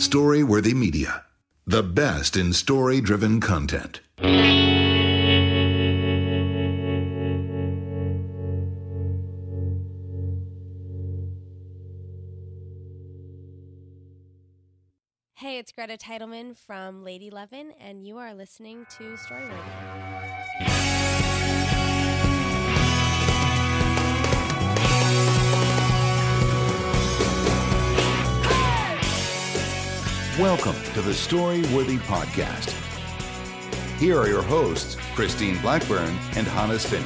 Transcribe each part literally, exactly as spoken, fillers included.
Story-worthy media. The best in story-driven content. Hey, it's Greta Titleman from Lady Levin, and you are listening to Storyworthy. Welcome to the Storyworthy Podcast. Here are your hosts, Christine Blackburn and Hannes Finney.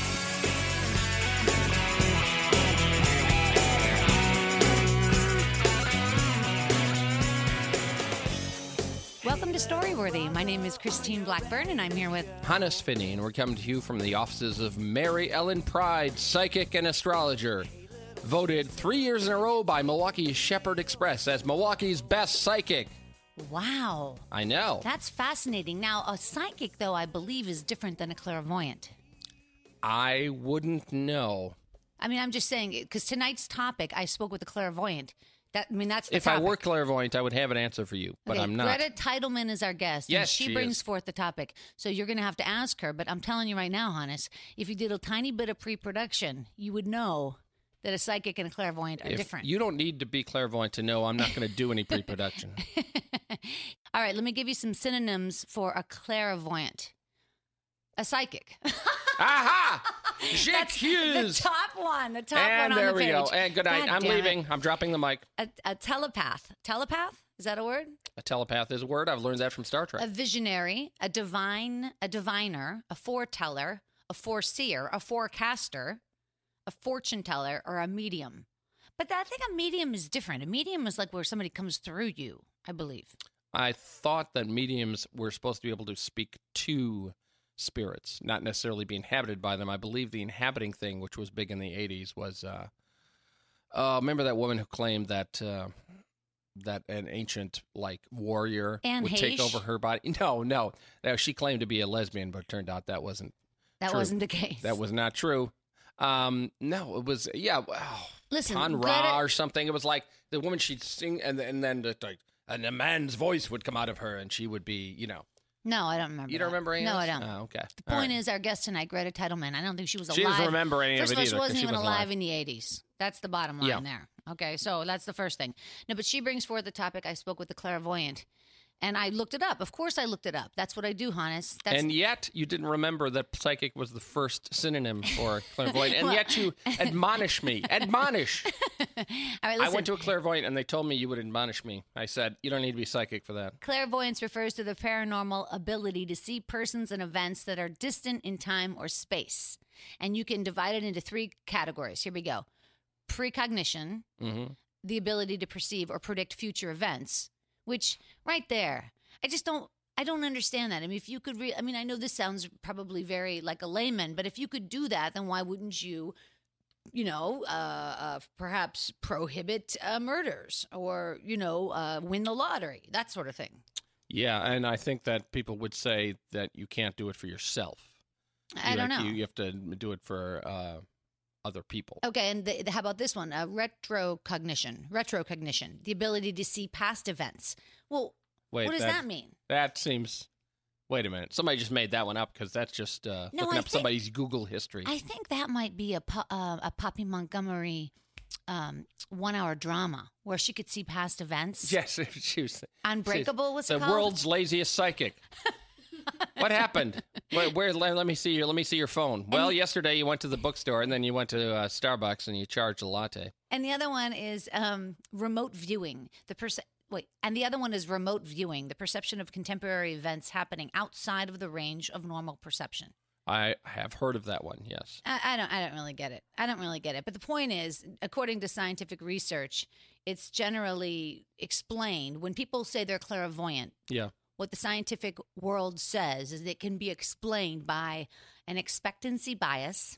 Welcome to Storyworthy. My name is Christine Blackburn, and I'm here with Hannes Finney, and we're coming to you from the offices of Mary Ellen Pride, psychic and astrologer. Voted three years in a row by Milwaukee's Shepherd Express as Milwaukee's best psychic. Wow. I know. That's fascinating. Now, a psychic, though, I believe is different than a clairvoyant. I wouldn't know. I mean, I'm just saying, because tonight's topic, I spoke with a clairvoyant. That, I mean, that's the If topic. I were clairvoyant, I would have an answer for you, but Okay, I'm not. Greta Titleman is our guest, Yes, and she, she brings is. forth the topic. So you're going to have to ask her, but I'm telling you right now, Hannes, if you did a tiny bit of pre-production, you would know that a psychic and a clairvoyant are If different. You don't need to be clairvoyant to know I'm not going to do any pre-production. All right, let me give you some synonyms for a clairvoyant. A psychic. Aha! That's J'excuse! the top one. The top And one on there the we page. go. And good night. God I'm damn it. leaving. I'm dropping the mic. A, a telepath. Telepath? Is that a word? A telepath is a word. I've learned that from Star Trek. A visionary, a divine, a diviner, a foreteller, a foreseer, a forecaster, a fortune teller, or a medium. But I think a medium is different. A medium is like where somebody comes through you, I believe. I thought that mediums were supposed to be able to speak to spirits, not necessarily be inhabited by them. I believe the inhabiting thing, which was big in the eighties, was, uh, uh, remember that woman who claimed that uh, that an ancient, like, warrior Anne would take Heche? over her body? No, no. No, she claimed to be a lesbian, but it turned out that wasn't That true. wasn't the case. That was not true. Um, no, it was, yeah, wow. Listen, Tan Greta- Ra or something. It was like the woman, she'd sing, and, and then the, like, and a man's voice would come out of her, and she would be, you know. No, I don't remember. You don't that. remember any No, of I this? don't. Oh, okay. The point is, our guest tonight, Greta Titleman, I don't think she was alive. She doesn't remember any First of of it all, she either, 'cause wasn't she even wasn't alive alive. in the eighties. That's the bottom line Yeah. there. Okay, so that's the first thing. No, but she brings forth the topic. I spoke with the clairvoyant, and I looked it up. Of course, I looked it up. That's what I do, Hannes. That's And yet, you didn't remember that psychic was the first synonym for clairvoyant, and Well- yet you admonish me. Admonish. All right, I listen. went to a clairvoyant, and they told me you would admonish me. I said, you don't need to be psychic for that. Clairvoyance refers to the paranormal ability to see persons and events that are distant in time or space. And you can divide it into three categories. Here we go. Precognition, Mm-hmm. the ability to perceive or predict future events, which right there, I just don't, I don't understand that. I mean, if you could, re- I mean, I know this sounds probably very like a layman, but if you could do that, then why wouldn't you, you know, uh, uh, perhaps prohibit uh, murders or, you know, uh, win the lottery, that sort of thing. Yeah, and I think that people would say that you can't do it for yourself. I You- don't like, know. You, you have to do it for uh, other people. Okay, and the, the- how about this one? Uh, retrocognition. Retrocognition, the ability to see past events. Well, Wait, what does that, mean? That seems. Wait a minute. Somebody just made that one up because that's just uh, No, looking I up think- somebody's Google history. I think that might be a Po- uh, a Poppy Montgomery um, one-hour drama where she could see past events. Yes, she was. Unbreakable was the it called? world's laziest psychic. What happened? Where, where? Let, let me see your. Let me see your phone. Well, yesterday you went to the bookstore and then you went to uh, Starbucks and you charged a latte. And the other one is um, remote viewing. The perce- wait, and the other one is remote viewing, the perception of contemporary events happening outside of the range of normal perception. I have heard of that one. Yes. I, I don't. I don't really get it. I don't really get it. But the point is, according to scientific research, it's generally explained when people say they're clairvoyant. Yeah. What the scientific world says is it can be explained by an expectancy bias,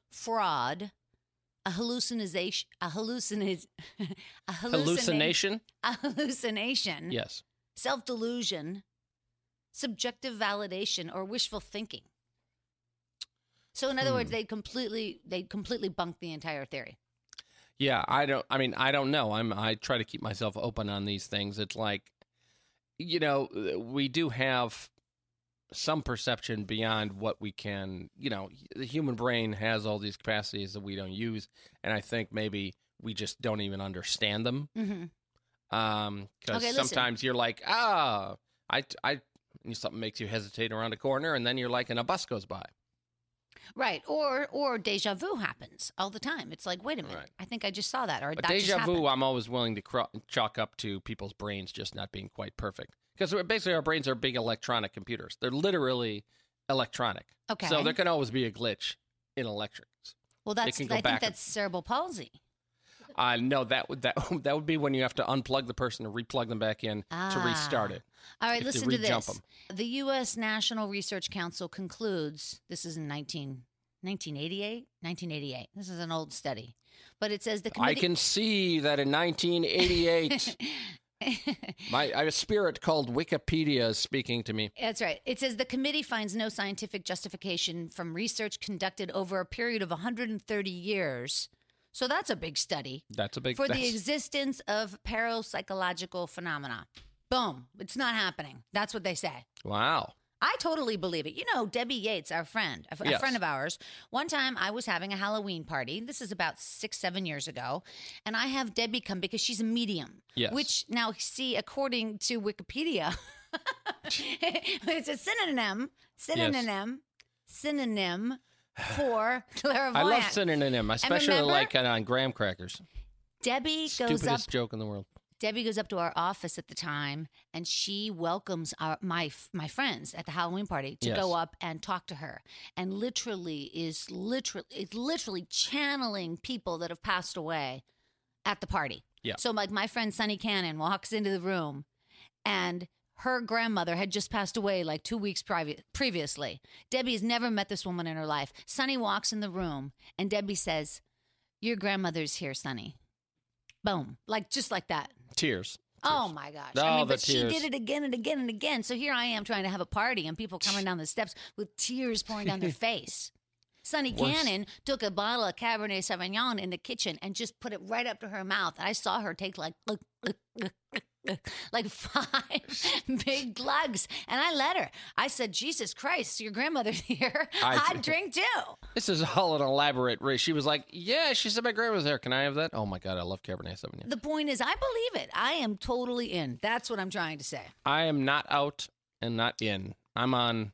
fraud, a hallucination, a hallucination, a hallucina- Hallucination. a hallucination, Yes. self-delusion, subjective validation, or wishful thinking. So, in other Hmm. words, they completely they completely bunk the entire theory. Yeah, I don't. I mean, I don't know. I'm. I try to keep myself open on these things. It's like, you know, we do have some perception beyond what we can. You know, the human brain has all these capacities that we don't use, and I think maybe we just don't even understand them. Mm-hmm. Um, because Okay, sometimes listen. you're like, ah, I, I, something makes you hesitate around a corner, and then you're like, and a bus goes by. Right. Or or deja vu happens all the time. It's like, wait a minute, Right. I think I just saw that. Or But that just deja vu, happened. I'm always willing to cro- chalk up to people's brains just not being quite perfect. Because basically our brains are big electronic computers. They're literally electronic. Okay. So there can always be a glitch in electrics. Well, that's can go I back think and- that's cerebral palsy. Uh, no, that would that that would be when you have to unplug the person and replug them back in to restart it. All right, You have to listen to re-jump this. 'em. The U S National Research Council concludes, this is in nineteen, nineteen eighty-eight? nineteen eighty-eight. This is an old study. But it says the I committee... can see that in nineteen eighty-eight, my a spirit called Wikipedia is speaking to me. That's right. It says the committee finds no scientific justification from research conducted over a period of one hundred thirty years. So that's a big study. That's a big For the that's- existence of parapsychological phenomena. Boom. It's not happening. That's what they say. Wow. I totally believe it. You know, Debbie Yates, our friend, a, a Yes. friend of ours, one time I was having a Halloween party. This is about six, seven years ago. And I have Debbie come because she's a medium. Yes. Which now, see, according to Wikipedia, it's a synonym, synonym, synonym for clairvoyant. I love synonym, especially remember- like uh, on graham crackers. Debbie goes Stupidest up joke in the world. Debbie goes up to our office at the time, and she welcomes our, my my friends at the Halloween party to Yes. go up and talk to her, and literally is literally is literally channeling people that have passed away at the party. Yeah. So like my friend Sunny Cannon walks into the room, and her grandmother had just passed away like two weeks previ- previously. Debbie has never met this woman in her life. Sunny walks in the room, and Debbie says, "Your grandmother's here, Sunny." Boom, like just like that. Tears. Oh my gosh! Oh, I mean, the but she tears. did it again and again and again. So here I am trying to have a party, and people coming down the steps with tears pouring down their face. Sonny Worse. Cannon took a bottle of Cabernet Sauvignon in the kitchen and just put it right up to her mouth. I saw her take like like five big glugs, and I let her. I said, "Jesus Christ, your grandmother's here. I- I'd drink too." This is all an elaborate race. She was like, yeah, she said my grandma's there. Can I have that? Oh, my God, I love Cabernet Sauvignon. The point is, I believe it. I am totally in. That's what I'm trying to say. I am not out and not in. I'm on.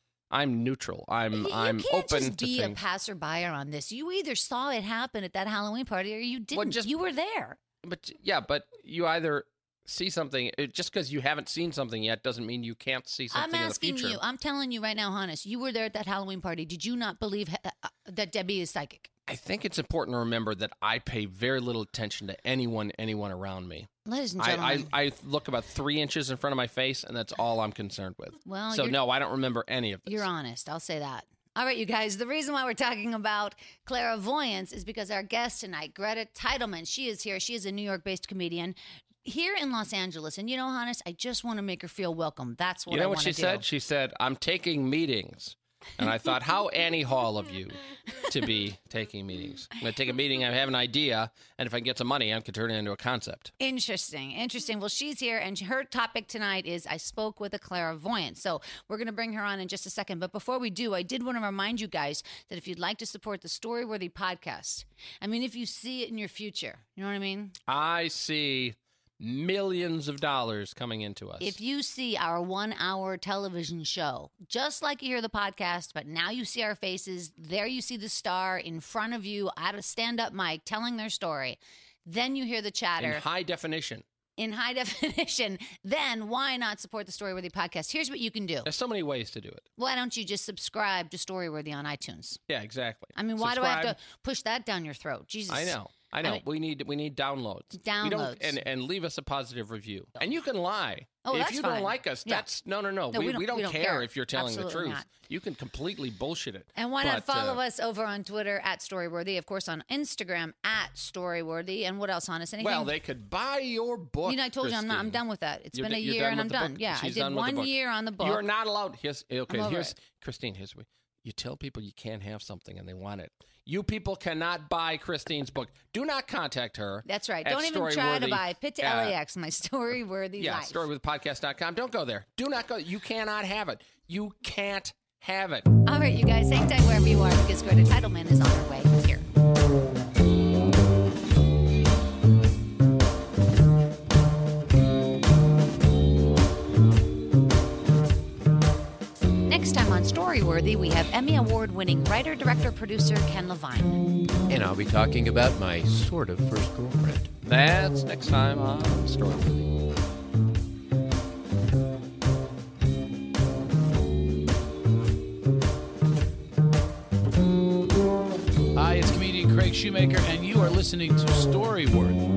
I'm neutral. I'm You I'm can't open just to be a things. passerby on this. You either saw it happen at that Halloween party or you didn't. just- you were there. But yeah, but you either see something it, just because you haven't seen something yet doesn't mean you can't see something I'm in the asking future. you. I'm telling you right now, Hannes. You were there at that Halloween party. Did you not believe uh, uh, that Debbie is psychic? I think it's important to remember that I pay very little attention to anyone, anyone around me. Ladies and I, gentlemen. I, I look about three inches in front of my face, and that's all I'm concerned with. Well, so you're- no, I don't remember any of this. You're honest. I'll say that. All right, you guys. The reason why we're talking about clairvoyance is because our guest tonight, Greta Titelman, she is here. She is a New York-based comedian here in Los Angeles. And you know, Hannes, I just want to make her feel welcome. That's what You know I what want she to do. said? She said, "I'm taking meetings." And I thought, how Annie Hall of you to be taking meetings. I'm going to take a meeting, I have an idea, and if I can get some money, I can turn it into a concept. Interesting. Interesting. Well, she's here, and her topic tonight is I spoke with a clairvoyant. So we're going to bring her on in just a second. But before we do, I did want to remind you guys that if you'd like to support the Storyworthy podcast, I mean, if you see it in your future, you know what I mean? I see millions of dollars coming into us. If you see our one hour television show, just like you hear the podcast, but now you see our faces, there you see the star in front of you at a stand up mic telling their story, then you hear the chatter. in high definition. in high definition, then why not support the Storyworthy podcast? Here's what you can do. There's so many ways to do it. Why don't you just subscribe to Storyworthy on iTunes? Yeah, exactly. I mean, why do I have Subscribe. to push that down your throat? Jesus. I know. I know. I mean- we need we need downloads. We don't, Downloads. and and leave us a positive review. And you can lie. Oh, if that's you fine. don't like us, Yeah. that's no, no, no. No, we, we don't- we don't we don't care, care. if you're telling Absolutely the truth. not. You can completely bullshit it. And why not But, follow uh, us over on Twitter at Storyworthy? Of course, on Instagram at Storyworthy. And what else, Hannes? Anything? Well, they could buy your book. you know, I told you I'm not. I'm Christine. done with that. It's You're been a d- you're year done and with I'm the done. book? Yeah, I She's did done with the one book. year on the book. You're not allowed. Here's okay. I'm over Here's it. Christine. Here's we. You tell people you can't have something and they want it. You people cannot buy Christine's book. Do not contact her. That's right. at Don't even try to Storyworthy. buy Pit to Uh, L A X, my story-worthy Yeah, life. story with podcast dot com. Don't go there. Do not go. You cannot have it. You can't have it. All right, you guys, hang tight wherever you are because Greta Titleman is on her way here. Next time on Storyworthy, we have Emmy Award-winning writer, director, producer Ken Levine. And I'll be talking about my sort of first girlfriend. That's next time on Storyworthy. Hi, it's comedian Craig Shoemaker, and you are listening to Storyworthy.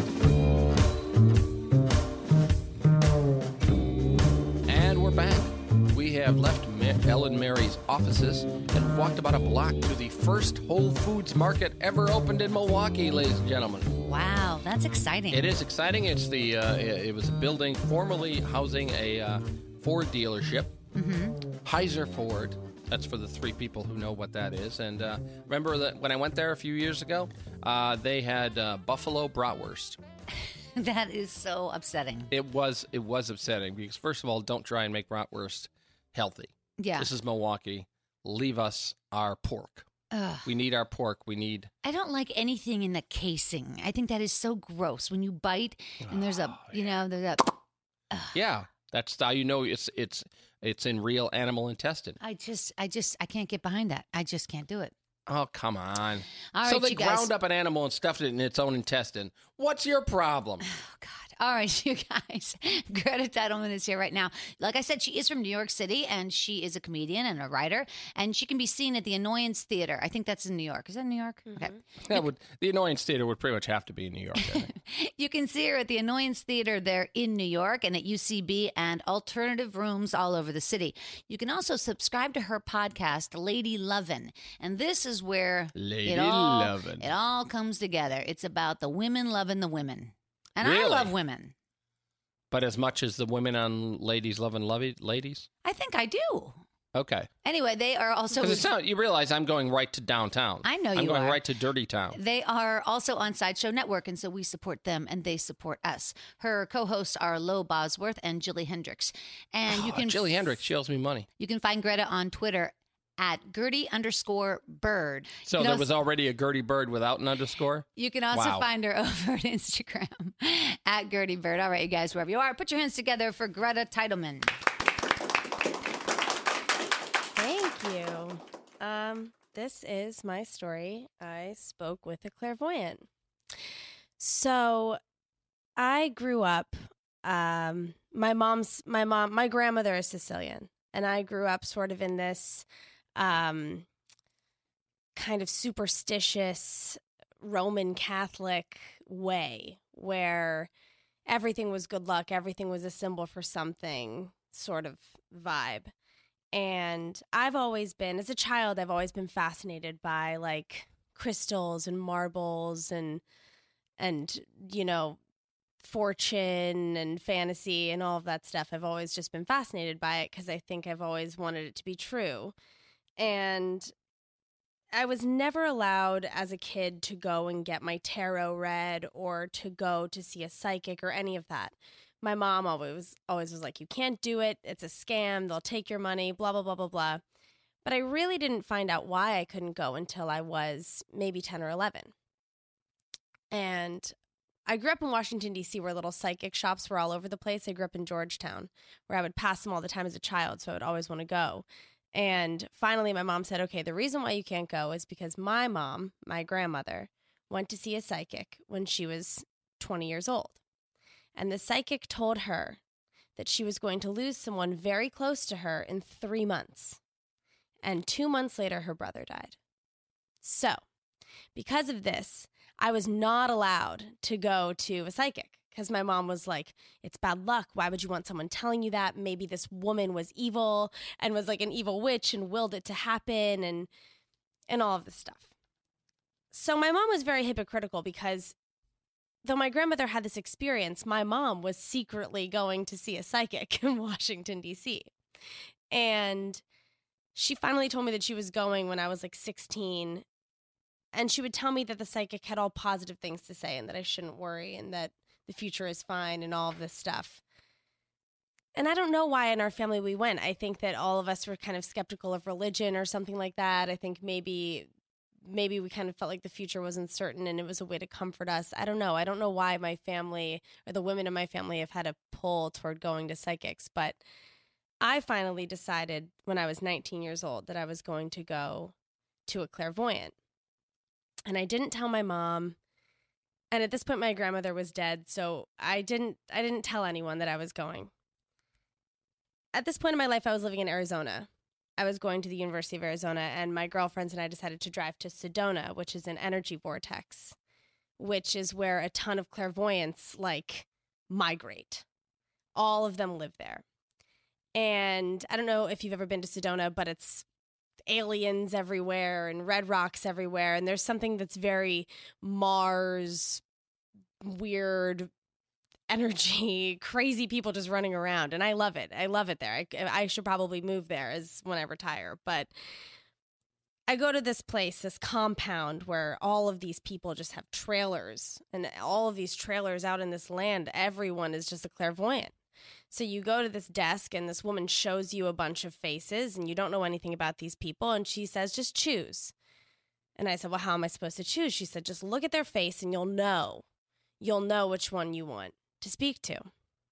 And we're back. We have left Ma- Ellen Mary's offices and walked about a block to the first Whole Foods market ever opened in Milwaukee, ladies and gentlemen. Wow, that's exciting. It is exciting. It's the uh, it it was a building formerly housing a uh, Ford dealership, mm-hmm. Heiser Ford. That's for the three people who know what that is. And uh, remember that when I went there a few years ago, uh, they had uh, buffalo bratwurst. That is so upsetting. It was it was upsetting because first of all, don't try and make bratwurst healthy. Yeah. This is Milwaukee. Leave us our pork. Ugh. We need our pork. We need. I don't like anything in the casing. I think that is so gross. When you bite and there's a, you know, there's a. Ugh. Yeah, that's how you know it's it's it's in real animal intestine. I just, I just, I can't get behind that. I just can't do it. Oh, come on. All so right, they you guys. ground up an animal and stuffed it in its own intestine. What's your problem? Oh, God. All right, you guys. Greta Titleman is here right now. Like I said, she is from New York City, and she is a comedian and a writer, and she can be seen at the Annoyance Theater. I think that's in New York. Is that New York? Mm-hmm. Okay. That would the Annoyance Theater would pretty much have to be in New York. I think. You can see her at the Annoyance Theater there in New York and at U C B and alternative rooms all over the city. You can also subscribe to her podcast, Lady Lovin'. And this is where Lady it, all, Lovin'. it all comes together. It's about the women loving the women. And I Really? love women. But as much as the women on Ladies Loving Lovey Ladies? I think I do. Okay. Anyway, they are also... Because you realize I'm going right to downtown. I know I'm you going are. right to Dirty Town. They are also on Sideshow Network, and so we support them, and they support us. Her co-hosts are Lo Bosworth and Jilly Hendricks. And you Oh, can Jilly Hendricks, she owes me money. You can find Greta on Twitter at Gertie underscore Bird. So You there know, was already a Gertie Bird without an underscore? You can also Wow. find her over at Instagram at Gertie Bird. All right, you guys, wherever you are, put your hands together for Greta Titleman. Thank you. Um, this is my story. I spoke with a clairvoyant. So I grew up, um, my mom's, my mom, my grandmother is Sicilian, and I grew up sort of in this um, kind of superstitious Roman Catholic way where everything was good luck, everything was a symbol for something sort of vibe. And I've always been, as a child, I've always been fascinated by like crystals and marbles and, and, you know, fortune and fantasy and all of that stuff. I've always just been fascinated by it because I think I've always wanted it to be true. And I was never allowed as a kid to go and get my tarot read or to go to see a psychic or any of that. My mom always always was like, you can't do it. It's a scam. They'll take your money, blah, blah, blah, blah, blah. But I really didn't find out why I couldn't go until I was maybe ten or eleven. And I grew up in Washington, D C, where little psychic shops were all over the place. I grew up in Georgetown, where I would pass them all the time as a child, so I would always want to go. And finally, my mom said, okay, the reason why you can't go is because my mom, my grandmother, went to see a psychic when she was twenty years old. And the psychic told her that she was going to lose someone very close to her in three months. And two months later, her brother died. So, because of this, I was not allowed to go to a psychic because my mom was like, it's bad luck. Why would you want someone telling you that? Maybe this woman was evil and was like an evil witch and willed it to happen and and all of this stuff. So my mom was very hypocritical because though my grandmother had this experience, my mom was secretly going to see a psychic in Washington, D C. And she finally told me that she was going when I was like sixteen. And she would tell me that the psychic had all positive things to say and that I shouldn't worry and that the future is fine and all of this stuff. And I don't know why in our family we went. I think that all of us were kind of skeptical of religion or something like that. I think maybe maybe we kind of felt like the future wasn't certain and it was a way to comfort us. I don't know. I don't know why my family or the women in my family have had a pull toward going to psychics. But I finally decided when I was nineteen years old that I was going to go to a clairvoyant. And I didn't tell my mom. And at this point, my grandmother was dead. So I didn't I didn't tell anyone that I was going. At this point in my life, I was living in Arizona. I was going to the University of Arizona, and my girlfriends and I decided to drive to Sedona, which is an energy vortex, which is where a ton of clairvoyants, like, migrate. All of them live there. And I don't know if you've ever been to Sedona, but it's aliens everywhere and red rocks everywhere. And there's something that's very Mars, weird energy, crazy people just running around. And I love it. I love it there. I, I should probably move there as when I retire. But I go to this place, this compound where all of these people just have trailers and all of these trailers out in this land. Everyone is just a clairvoyant. So you go to this desk and this woman shows you a bunch of faces and you don't know anything about these people. And she says, just choose. And I said, well, how am I supposed to choose? She said, just look at their face and you'll know. You'll know which one you want to speak to.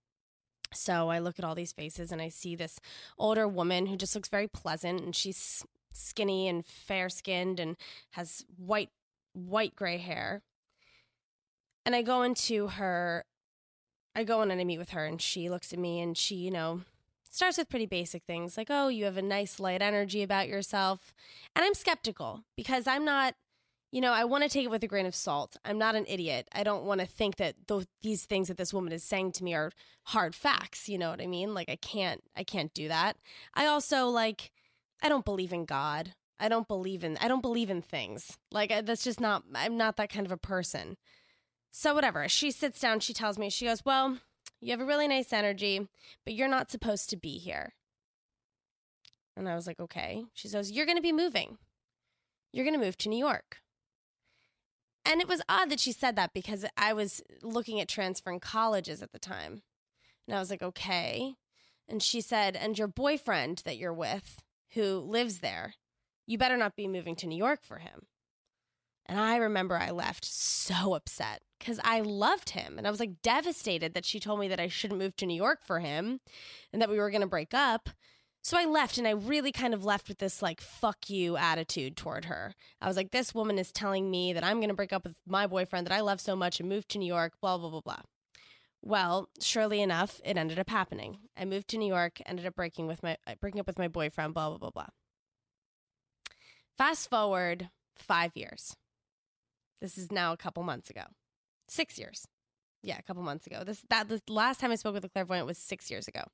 So I look at all these faces and I see this older woman who just looks very pleasant, and she's skinny and fair-skinned and has white, white gray hair. And I go into her, I go in and I meet with her, and she looks at me and she, you know, starts with pretty basic things like, oh, you have a nice light energy about yourself. And I'm skeptical because I'm not, you know, I want to take it with a grain of salt. I'm not an idiot. I don't want to think that th- these things that this woman is saying to me are hard facts. You know what I mean? Like I can't, I can't do that. I also like, I don't believe in God. I don't believe in, I don't believe in things. Like I, that's just not, I'm not that kind of a person. So whatever. She sits down, she tells me, she goes, well, you have a really nice energy, but you're not supposed to be here. And I was like, okay. She says, you're going to be moving. You're going to move to New York. And it was odd that she said that because I was looking at transferring colleges at the time. And I was like, okay. And she said, and your boyfriend that you're with, who lives there, you better not be moving to New York for him. And I remember I left so upset because I loved him. And I was like devastated that she told me that I shouldn't move to New York for him and that we were going to break up. So I left, and I really kind of left with this like, fuck you attitude toward her. I was like, this woman is telling me that I'm going to break up with my boyfriend that I love so much and move to New York, blah, blah, blah, blah. Well, surely enough, it ended up happening. I moved to New York, ended up breaking with my breaking up with my boyfriend, blah, blah, blah, blah. Fast forward five years. This is now a couple months ago. Six years. Yeah, a couple months ago. This that the last time I spoke with a clairvoyant was six years ago.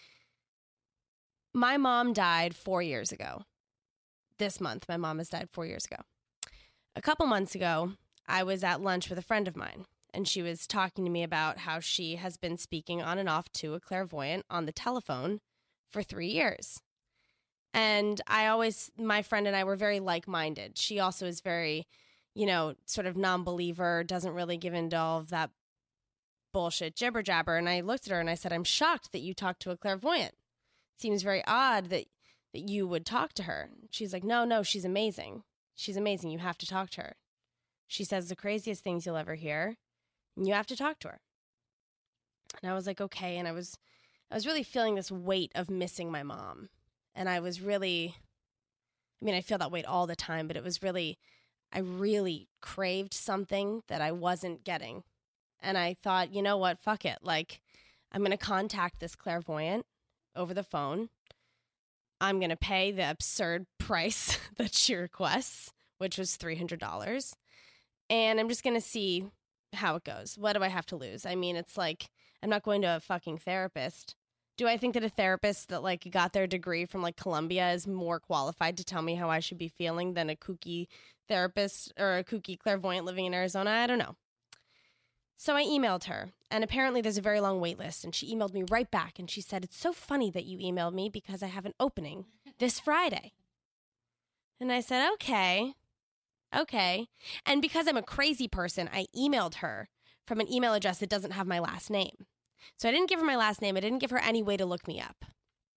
My mom died four years ago. This month, my mom has died four years ago. A couple months ago, I was at lunch with a friend of mine, and she was talking to me about how she has been speaking on and off to a clairvoyant on the telephone for three years. And I always, my friend and I were very like-minded. She also is very, you know, sort of non-believer, doesn't really give into all of that bullshit jibber-jabber. And I looked at her and I said, I'm shocked that you talked to a clairvoyant. Seems very odd that, that you would talk to her. She's like, no, no, she's amazing. She's amazing. You have to talk to her. She says the craziest things you'll ever hear, and you have to talk to her. And I was like, okay. And I was, I was really feeling this weight of missing my mom. And I was really, I mean, I feel that weight all the time, but it was really, I really craved something that I wasn't getting. And I thought, you know what? Fuck it. Like, I'm going to contact this clairvoyant over the phone. I'm going to pay the absurd price that she requests, which was three hundred dollars. And I'm just going to see how it goes. What do I have to lose? I mean, it's like, I'm not going to a fucking therapist. Do I think that a therapist that like got their degree from like Columbia is more qualified to tell me how I should be feeling than a kooky therapist or a kooky clairvoyant living in Arizona? I don't know. So I emailed her, and apparently there's a very long wait list, and she emailed me right back, and she said, it's so funny that you emailed me because I have an opening this Friday. And I said, okay, okay. And because I'm a crazy person, I emailed her from an email address that doesn't have my last name. So I didn't give her my last name. I didn't give her any way to look me up.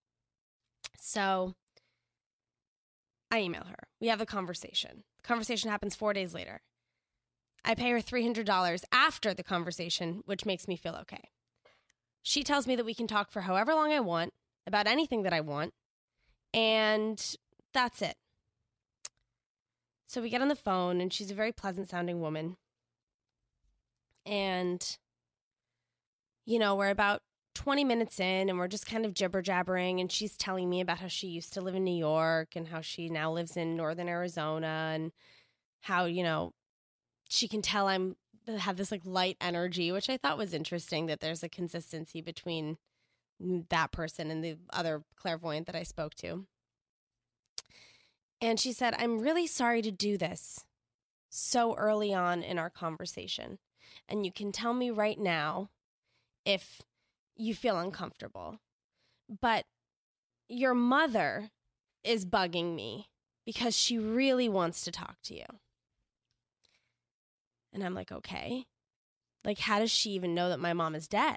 So I email her. We have a conversation. The conversation happens four days later. I pay her three hundred dollars after the conversation, which makes me feel okay. She tells me that we can talk for however long I want, about anything that I want, and that's it. So we get on the phone, and she's a very pleasant-sounding woman. And, you know, we're about twenty minutes in, and we're just kind of jibber-jabbering, and she's telling me about how she used to live in New York and how she now lives in northern Arizona and how, you know, she can tell I'm have this like light energy, which I thought was interesting, that there's a consistency between that person and the other clairvoyant that I spoke to. And she said, I'm really sorry to do this so early on in our conversation. And you can tell me right now if you feel uncomfortable. But your mother is bugging me because she really wants to talk to you. And I'm like, okay. Like, how does she even know that my mom is dead?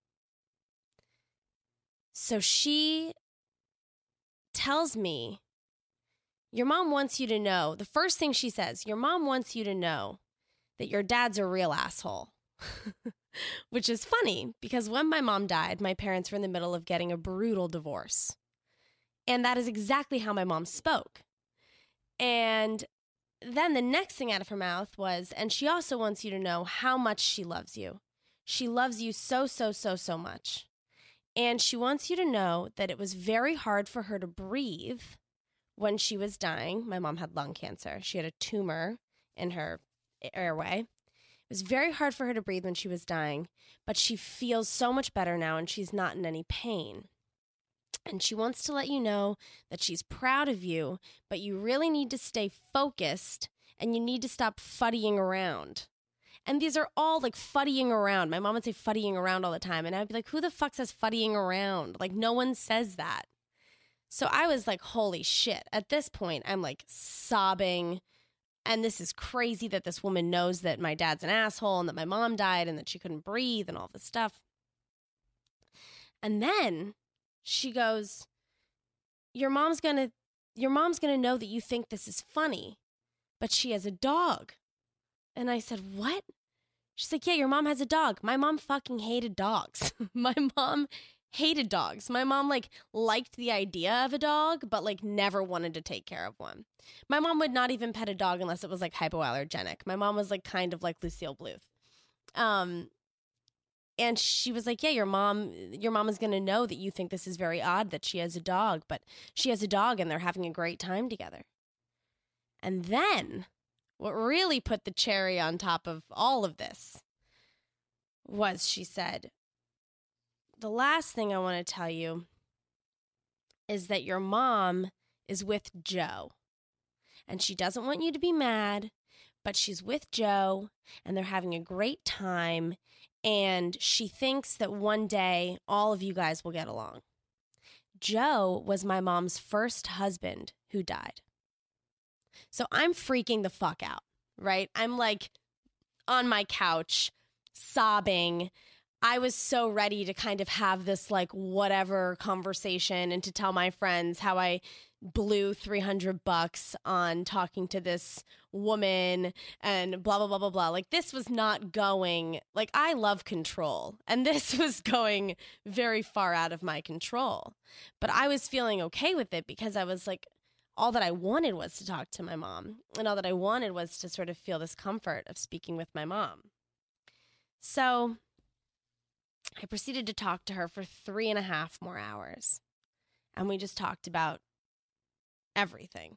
So she tells me, your mom wants you to know, the first thing she says, your mom wants you to know that your dad's a real asshole. Which is funny, because when my mom died, my parents were in the middle of getting a brutal divorce. And that is exactly how my mom spoke. And then the next thing out of her mouth was, and she also wants you to know how much she loves you. She loves you so, so, so, so much. And she wants you to know that it was very hard for her to breathe when she was dying. My mom had lung cancer. She had a tumor in her airway. It was very hard for her to breathe when she was dying, but she feels so much better now and she's not in any pain. And she wants to let you know that she's proud of you, but you really need to stay focused and you need to stop fuddying around. And these are all like fuddying around. My mom would say fuddying around all the time. And I'd be like, who the fuck says fuddying around? Like, no one says that. So I was like, holy shit. At this point, I'm like sobbing. And this is crazy that this woman knows that my dad's an asshole and that my mom died and that she couldn't breathe and all this stuff. And then she goes, your mom's gonna, your mom's gonna know that you think this is funny, but she has a dog. And I said, what? She's like, yeah, your mom has a dog. My mom fucking hated dogs. My mom hated dogs. My mom like liked the idea of a dog, but like never wanted to take care of one. My mom would not even pet a dog unless it was like hypoallergenic. My mom was like kind of like Lucille Bluth. Um, And she was like, yeah, your mom, your mom is going to know that you think this is very odd that she has a dog, but she has a dog and they're having a great time together. And then what really put the cherry on top of all of this was she said, the last thing I want to tell you is that your mom is with Joe and she doesn't want you to be mad, but she's with Joe and they're having a great time. And she thinks that one day all of you guys will get along. Joe was my mom's first husband who died. So I'm freaking the fuck out, right? I'm like on my couch, sobbing. I was so ready to kind of have this like whatever conversation and to tell my friends how I blew three hundred bucks on talking to this woman and blah, blah, blah, blah, blah. Like this was not going, like I love control and this was going very far out of my control. But I was feeling okay with it because I was like, all that I wanted was to talk to my mom and all that I wanted was to sort of feel this comfort of speaking with my mom. So I proceeded to talk to her for three and a half more hours and we just talked about everything.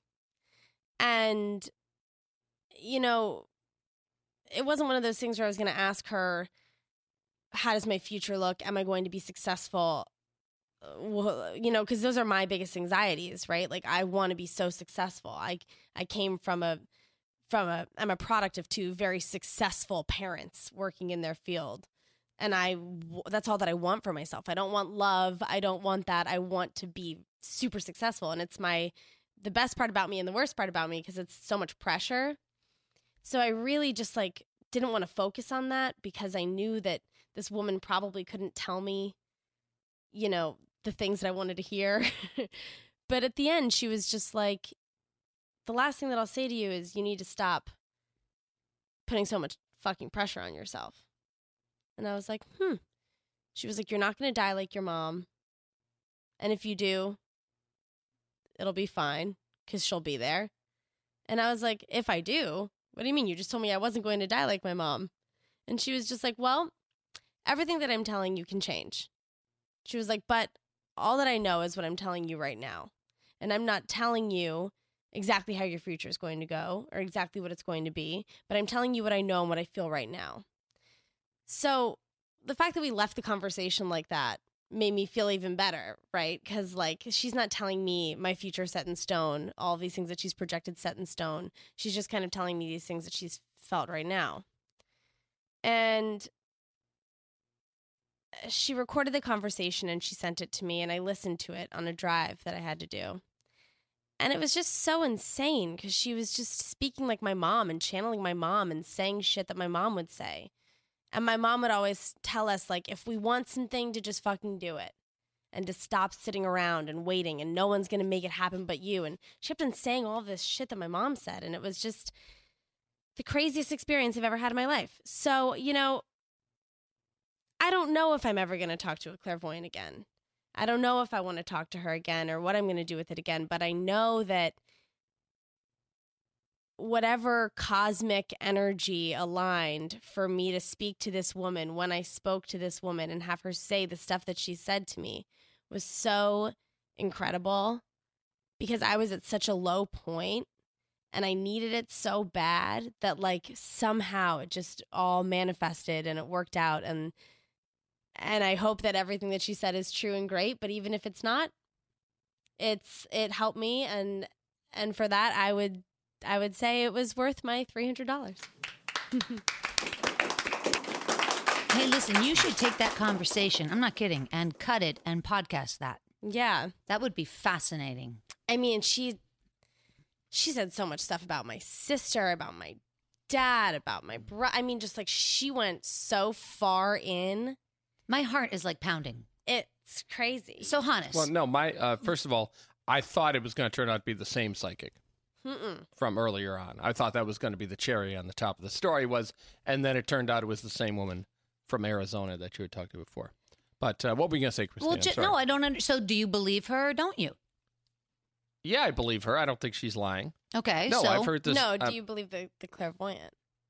And, you know, it wasn't one of those things where I was going to ask her, how does my future look? Am I going to be successful? Well, you know, because those are my biggest anxieties, right? Like, I want to be so successful. I I came from a, from a, I'm a product of two very successful parents working in their field. And I, that's all that I want for myself. I don't want love. I don't want that. I want to be super successful. And it's my, the best part about me and the worst part about me because it's so much pressure. So I really just like didn't want to focus on that because I knew that this woman probably couldn't tell me, you know, the things that I wanted to hear. But at the end, she was just like, the last thing that I'll say to you is you need to stop putting so much fucking pressure on yourself. And I was like, hmm. She was like, you're not going to die like your mom. And if you do, it'll be fine because she'll be there. And I was like, if I do, what do you mean? You just told me I wasn't going to die like my mom. And she was just like, well, everything that I'm telling you can change. She was like, but all that I know is what I'm telling you right now. And I'm not telling you exactly how your future is going to go or exactly what it's going to be, but I'm telling you what I know and what I feel right now. So the fact that we left the conversation like that made me feel even better, right? Because, like, she's not telling me my future set in stone, all these things that she's projected set in stone. She's just kind of telling me these things that she's felt right now. And she recorded the conversation and she sent it to me, and I listened to it on a drive that I had to do. And it was just so insane because she was just speaking like my mom and channeling my mom and saying shit that my mom would say. And my mom would always tell us, like, if we want something, to just fucking do it and to stop sitting around and waiting and no one's going to make it happen but you. And she kept on saying all this shit that my mom said. And it was just the craziest experience I've ever had in my life. So, you know, I don't know if I'm ever going to talk to a clairvoyant again. I don't know if I want to talk to her again or what I'm going to do with it again, but I know that whatever cosmic energy aligned for me to speak to this woman when I spoke to this woman and have her say the stuff that she said to me was so incredible because I was at such a low point and I needed it so bad that, like, somehow it just all manifested and it worked out. And And I hope that everything that she said is true and great. But even if it's not, it's it helped me, and and for that, I would I would say it was worth my three hundred dollars. Hey, listen, you should take that conversation. I'm not kidding, and cut it and podcast that. Yeah, that would be fascinating. I mean, she she said so much stuff about my sister, about my dad, about my bro. I mean, just like she went so far in. My heart is like pounding. It's crazy. So, Hannes. Well, no, my uh, first of all, I thought it was going to turn out to be the same psychic Mm-mm. from earlier on. I thought that was going to be the cherry on the top of the story was, and then it turned out it was the same woman from Arizona that you had talked to before. But uh, what were you going to say, Christine? Well, ju- no, I don't under- So, do you believe her or don't you? Yeah, I believe her. I don't think she's lying. Okay, no, so I've heard this. No, uh, do you believe the, the clairvoyant?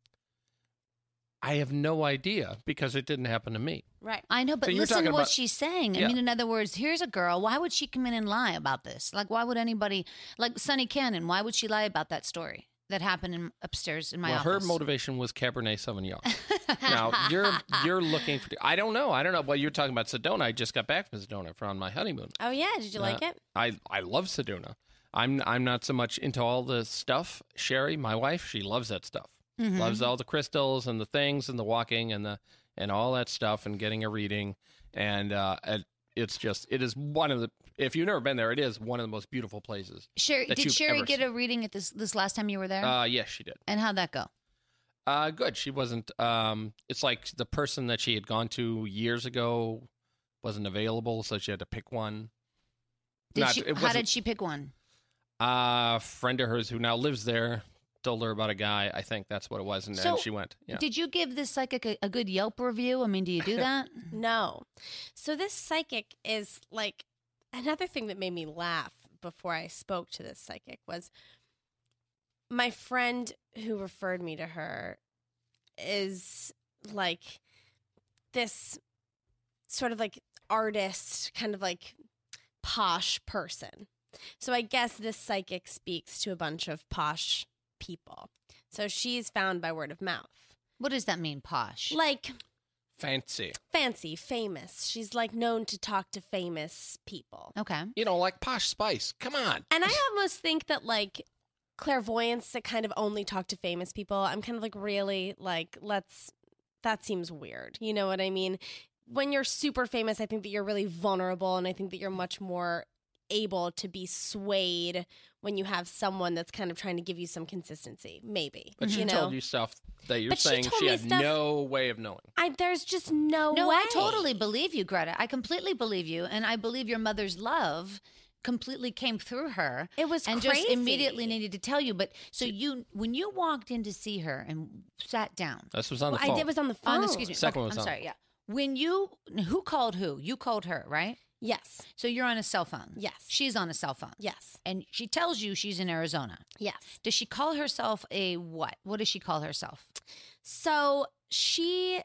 I have no idea because it didn't happen to me. Right. I know, but So you're listen to talking what about- she's saying. I Yeah. mean, in other words, here's a girl. Why would she come in and lie about this? Like, why would anybody, like Sunny Cannon, why would she lie about that story that happened in, upstairs in my well, office? her motivation was Cabernet Sauvignon. Now you're you're looking for. I don't know. I don't know. Well, you're talking about Sedona. I just got back from Sedona from my honeymoon. Oh yeah, did you like Uh, it? I I love Sedona. I'm I'm not so much into all the stuff. Sherry, my wife, she loves that stuff. Mhm. Loves all the crystals and the things and the walking and the and all that stuff and getting a reading. And uh, it- it's just it is one of the. If you've never been there, it is one of the most beautiful places. Sherry, that did you've Sherry ever get seen. a reading at this this last time you were there? Uh, yes, she did. And how'd that go? Uh, good. She wasn't. Um, it's like the person that she had gone to years ago wasn't available, so she had to pick one. Did Not- she, it how wasn't- did she pick one? A friend of hers who now lives there told her about a guy. I think that's what it was, and, So, and she went. Yeah. Did you give this psychic a, a good Yelp review? I mean, do you do that? No. So this psychic is like another thing that made me laugh before I spoke to this psychic was my friend who referred me to her is like this sort of like artist, kind of like posh person. So I guess this psychic speaks to a bunch of posh people. So she's found by word of mouth. What does that mean, posh? Like Fancy. fancy, famous. She's like known to talk to famous people. Okay. You know, like Posh Spice. Come on. And I almost think that like clairvoyants that kind of only talk to famous people, I'm kind of like, really, like, let's, that seems weird. You know what I mean? When you're super famous, I think that you're really vulnerable, and I think that you're much more able to be swayed when you have someone that's kind of trying to give you some consistency, maybe. But she you know? told you stuff that you're But she saying told she me had stuff- no way of knowing. I, there's just no, No, way. I totally believe you, Greta. I completely believe you, and I believe your mother's love completely came through her. It was and crazy. just immediately needed to tell you. But so you, when you walked in to see her and sat down, This was on the Well, phone. I did was on the phone. oh, no, excuse me, Second okay, one was I'm on. sorry, yeah. When you, who called who? You called her, right? Yes. So you're on a cell phone. Yes. She's on a cell phone. Yes. And she tells you she's in Arizona. Yes. Does she call herself a what? What does she call herself? So she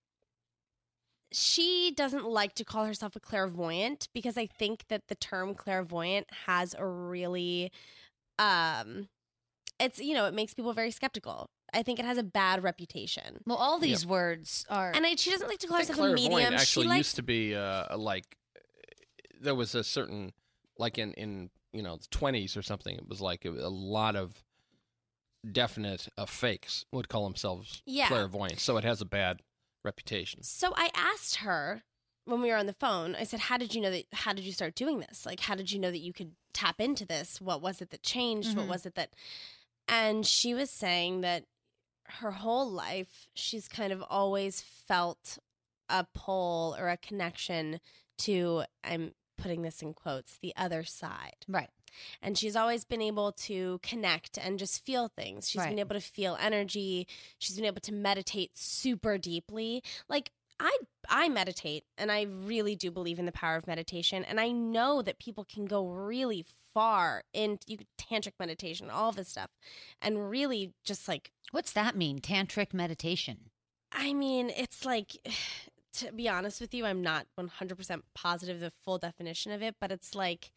she doesn't like to call herself a clairvoyant because I think that the term clairvoyant has a really um it's you know, it makes people very skeptical. I think it has a bad reputation. Well, all these words are. And I, she doesn't like to call I think herself a clairvoyant medium. actually she likes used to be uh, like there was a certain like in in you know the twenties or something. It was like a, a lot of definite uh, fakes would call themselves Yeah. clairvoyant. So it has a bad reputation. So I asked her when we were on the phone, I said, how did you know that, how did you start doing this? Like, how did you know that you could tap into this? What was it that changed? What Mhm. was it that, and she was saying that her whole life, she's kind of always felt a pull or a connection to, I'm putting this in quotes, the other side. right. And she's always been able to connect and just feel things. She's Right. been able to feel energy. She's been able to meditate super deeply. Like I I meditate and I really do believe in the power of meditation. And I know that people can go really far into you, tantric meditation, all this stuff. And really just like, What's that mean? Tantric meditation. I mean, it's like, to be honest with you, I'm not one hundred percent positive the full definition of it, but it's like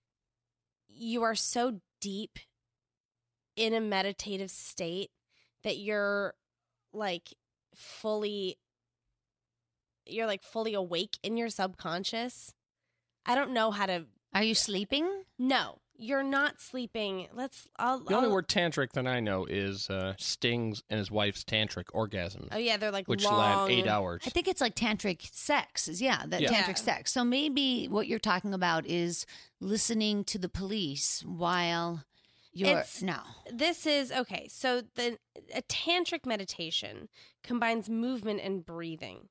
you are so deep in a meditative state that you're like fully, you're like fully awake in your subconscious. I don't know how to, Are you sleeping? no, you're not sleeping. Let's, I'll, The only I'll- word tantric that I know is uh, Sting's and his wife's tantric orgasms, oh yeah, they're like which long. last eight hours. I think it's like tantric sex. Is yeah, that Yeah. tantric Yeah. sex. So maybe what you're talking about is listening to the police while you're It's- no. This is okay. So the a tantric meditation combines movement and breathing.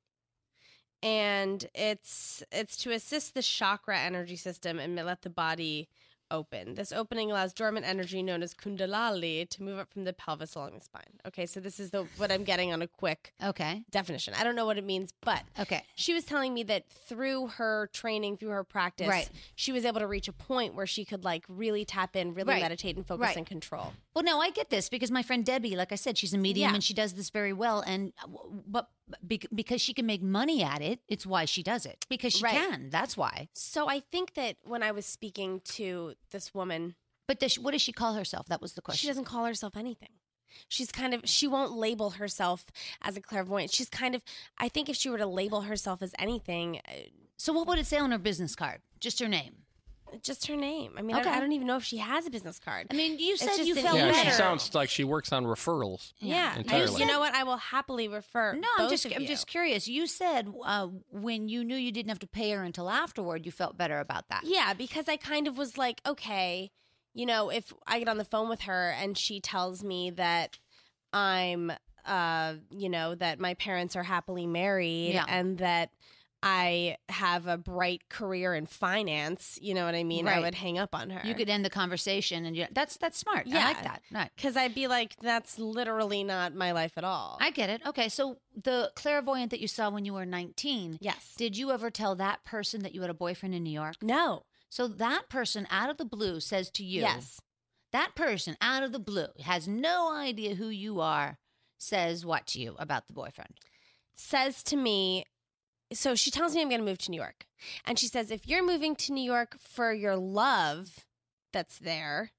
And it's it's to assist the chakra energy system and let the body open. This opening allows dormant energy known as kundalini to move up from the pelvis along the spine. Okay, so this is the what I'm getting on a quick Okay. definition. I don't know what it means, but Okay. she was telling me that through her training, through her practice, Right. she was able to reach a point where she could like really tap in, really Right. meditate and focus Right. and control. Well, no, I get this because my friend Debbie, like I said, she's a medium Yeah. and she does this very well. And but be, because she can make money at it, it's why she does it because she Right. can. That's why. So I think that when I was speaking to this woman, But does she, what does she call herself? That was the question. she doesn't call herself anything. She's kind of, she won't label herself as a clairvoyant. She's kind of, I think if she were to label herself as anything, uh, So what would it say on her business card? Just her name. just her name. I mean, I, Okay. I don't even know if she has a business card. I mean, you It's said just you that felt you yeah, better. she sounds like she works on referrals. Yeah. entirely. And you know what? I will happily refer. No, I'm both just of I'm you. just curious. You said uh, when you knew you didn't have to pay her until afterward, you felt better about that. Yeah, because I kind of was like, okay, you know, if I get on the phone with her and she tells me that I'm, uh, you know, that my parents are happily married Yeah. and that I have a bright career in finance, you know what I mean? I Right. would hang up on her. You could end the conversation, and you, that's that's smart. I Yeah. like that. Right. Because I'd be like, that's literally not my life at all. I get it. Okay, so the clairvoyant that you saw when you were nineteen, yes. did you ever tell that person that you had a boyfriend in New York? No. So that person out of the blue says to you, Yes. that person out of the blue has no idea who you are, says what to you about the boyfriend? Says to me, so she tells me I'm going to move to New York. And she says, if you're moving to New York for your love that's there,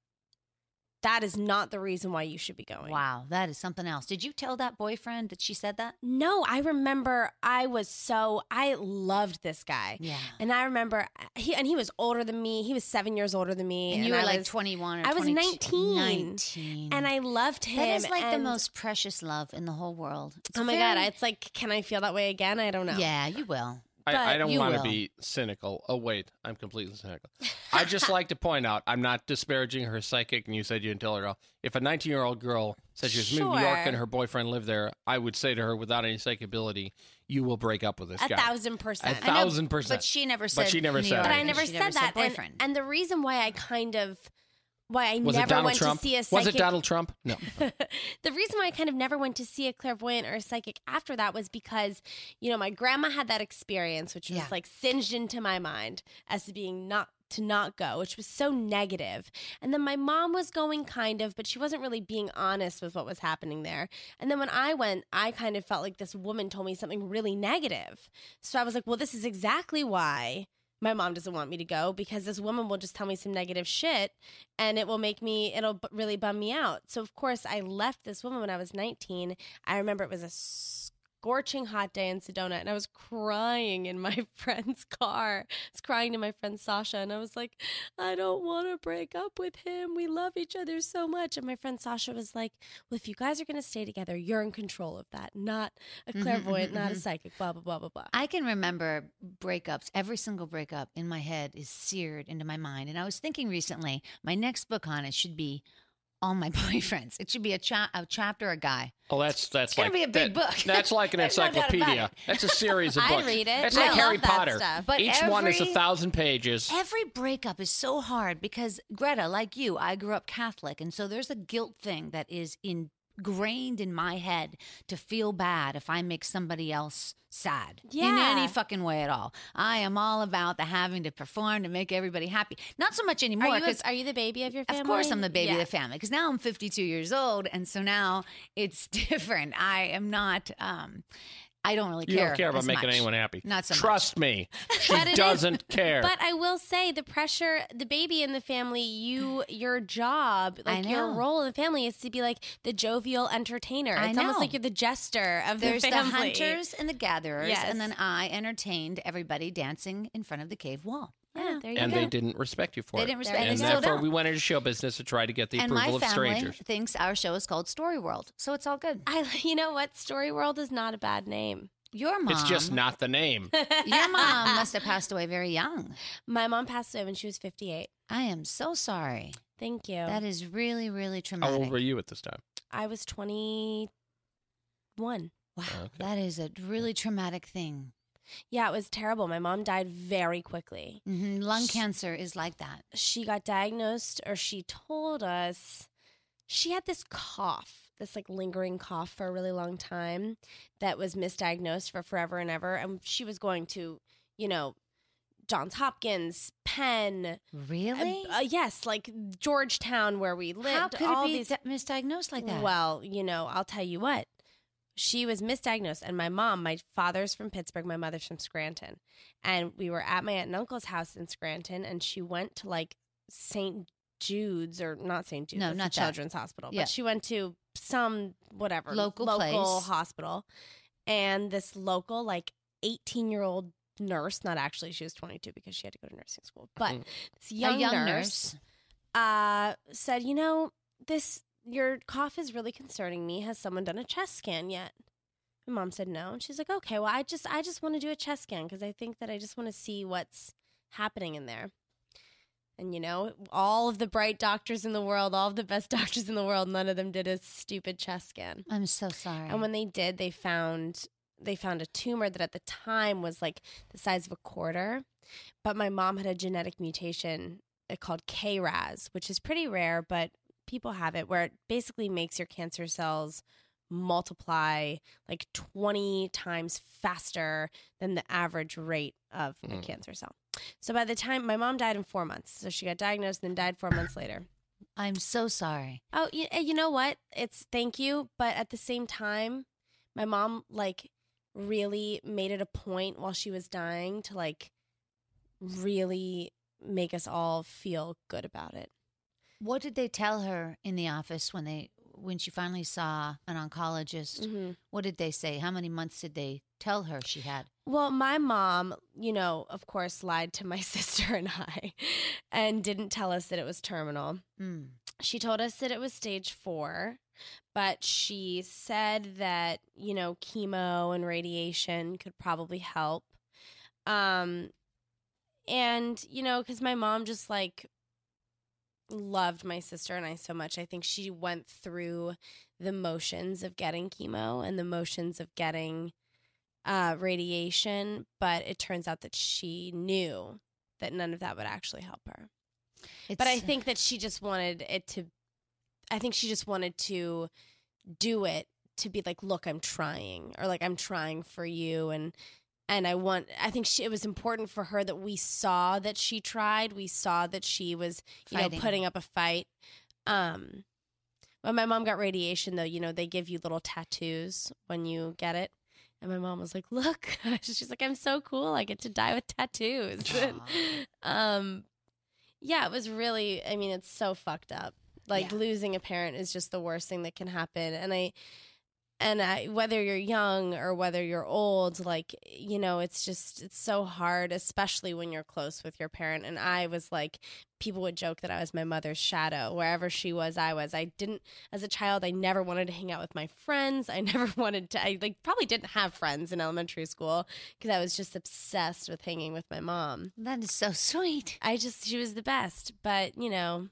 that is not the reason why you should be going. Wow, that is something else. Did you tell that boyfriend that she said that? No, I remember I was so, I loved this guy. Yeah. And I remember, he and he was older than me. He was seven years older than me. And you were I like was, twenty-one or I was twenty-two. nineteen. nineteen. And I loved him. That is like the and- most precious love in the whole world. It's Oh my very- God. It's like, can I feel that way again? I don't know. Yeah, you will. But I, I don't you want to will. be cynical. Oh, wait. I'm completely cynical. I just like to point out, I'm not disparaging her psychic, and you said you didn't tell her at all. If a nineteen-year-old girl said she was moving to New York Sure. and her boyfriend lived there, I would say to her, without any psychic ability, you will break up with this a guy. thousand A percent. I know, thousand percent. But she never said. she never New said York, that. But I and never she said that. And, boyfriend. and the reason why I kind of, why I Was it never Donald went Trump? to see a Was psychic. it Donald Trump? No. The reason why I kind of never went to see a clairvoyant or a psychic after that was because, you know, my grandma had that experience, which was Yeah. like singed into my mind as to being not to not go, which was so negative. And then my mom was going kind of, but she wasn't really being honest with what was happening there. And then when I went, I kind of felt like this woman told me something really negative. So I was like, well, this is exactly why my mom doesn't want me to go, because this woman will just tell me some negative shit and it will make me, it'll b- really bum me out. So, of course, I left this woman when I was nineteen. I remember it was a scorching hot day in Sedona and I was crying in my friend's car. I was crying to my friend Sasha and I was like, I don't want to break up with him. We love each other so much. And my friend Sasha was like, well, if you guys are going to stay together, you're in control of that, not a Mhm, clairvoyant, mhm, not a mhm. psychic, blah, blah, blah, blah, blah. I can remember breakups. Every single breakup in my head is seared into my mind. And I was thinking recently, my next book on it should be all my boyfriends. It should be a, cha- a chapter a guy. Oh, that's that's It's gonna like be a big that- book. That's like an There's no doubt about encyclopedia. it. That's a series of I'd books. read it. It's I like love Harry that Potter. stuff. But Each one is a every- thousand pages. Every breakup is so hard because, Greta, like you, I grew up Catholic. And so there's a guilt thing that is ingrained in my head to feel bad if I make somebody else sad in Yeah. any fucking way at all. I am all about the having to perform to make everybody happy. Not so much anymore. Are you, 'cause- a, are you the baby of your family? Of course, I'm the baby Yeah. of the family because now I'm fifty-two years old, and so now it's different. I am not. Um, I don't really You care. don't care about as making much. anyone happy. Not so much. Trust me. She But it is- doesn't care. But I will say the pressure, the baby in the family, you, your job, I like your know. role in the family is to be like the jovial entertainer. I It's almost know. like you're the jester of There's the the family. hunters and the gatherers, Yes. and then I entertained everybody dancing in front of the cave wall. Yeah, there you and go. they didn't respect you for They it. didn't respect- and and they still therefore, don't. we went into show business to try to get the And my approval of family strangers. thinks our show is called Story World, so it's all good. I, you know what? Story World is not a bad name. Your mom, It's just not the name. your mom must have passed away very young. My mom passed away when she was fifty-eight. I am so sorry. Thank you. That is really, really How traumatic. old were you at this time? I was twenty-one. Wow, Okay. that is a really traumatic thing. Yeah, it was terrible. My mom died very quickly. hmm Lung cancer is like that. She got diagnosed, or she told us she had this cough, this like lingering cough for a really long time that was misdiagnosed for forever and ever. And she was going to, you know, Johns Hopkins, Penn. Really? Uh, uh, yes, like Georgetown, where we lived. How could all it be these di- misdiagnosed like that? Well, you know, I'll tell you what. She was misdiagnosed, and my mom, my father's from Pittsburgh, my mother's from Scranton, and we were at my aunt and uncle's house in Scranton, and she went to like Saint Jude's, or not Saint Jude's, No, that's not the that. Children's Hospital, Yeah. but she went to some whatever Local local place. hospital, and this local like eighteen year old nurse, not actually, she was twenty-two because she had to go to nursing school, but Mhm. this young, a young nurse, nurse. uh, said, you know, this your cough is really concerning me. Has someone done a chest scan yet? My mom said no. And she's like, okay, well, I just I just want to do a chest scan because I think that I just want to see what's happening in there. And, you know, all of the bright doctors in the world, all of the best doctors in the world, none of them did a stupid chest scan. I'm so sorry. And when they did, they found they found a tumor that at the time was like the size of a quarter. But my mom had a genetic mutation uh, called K R A S, which is pretty rare, but people have it, where it basically makes your cancer cells multiply like twenty times faster than the average rate of a Mm. cancer cell. So by the time my mom died in four months, so she got diagnosed and then died four months later. I'm so sorry. Oh, you, you know what? It's thank you, but at the same time, my mom like really made it a point while she was dying to like really make us all feel good about it. What did they tell her in the office when they when she finally saw an oncologist? Mhm. What did they say? How many months did they tell her she had? Well, my mom, you know, of course, lied to my sister and I and didn't tell us that it was terminal. Mm. She told us that it was stage four, but she said that, you know, chemo and radiation could probably help. Um, and, you know, because my mom just, like, loved my sister and I so much. I think she went through the motions of getting chemo and the motions of getting uh, radiation, but it turns out that she knew that none of that would actually help her. It's, But I think that she just wanted it to, I think she just wanted to do it to be like, look, I'm trying, or like, I'm trying for you. And, and I want, I think she, it was important for her that we saw that she tried. We saw that she was, you Fighting. know, putting up a fight. Um, when my mom got radiation, though, you know, they give you little tattoos when you get it. And my mom was like, look, she's like, I'm so cool. I get to die with tattoos. um, yeah, it was really, I mean, it's so fucked up. Like Yeah. losing a parent is just the worst thing that can happen. And I, and I, whether you're young or whether you're old, like, you know, it's just, it's so hard, especially when you're close with your parent. And I was like, people would joke that I was my mother's shadow. Wherever she was, I was. I didn't, as a child, I never wanted to hang out with my friends. I never wanted to, I like probably didn't have friends in elementary school because I was just obsessed with hanging with my mom. that is so sweet. I just, she was the best. But, you know,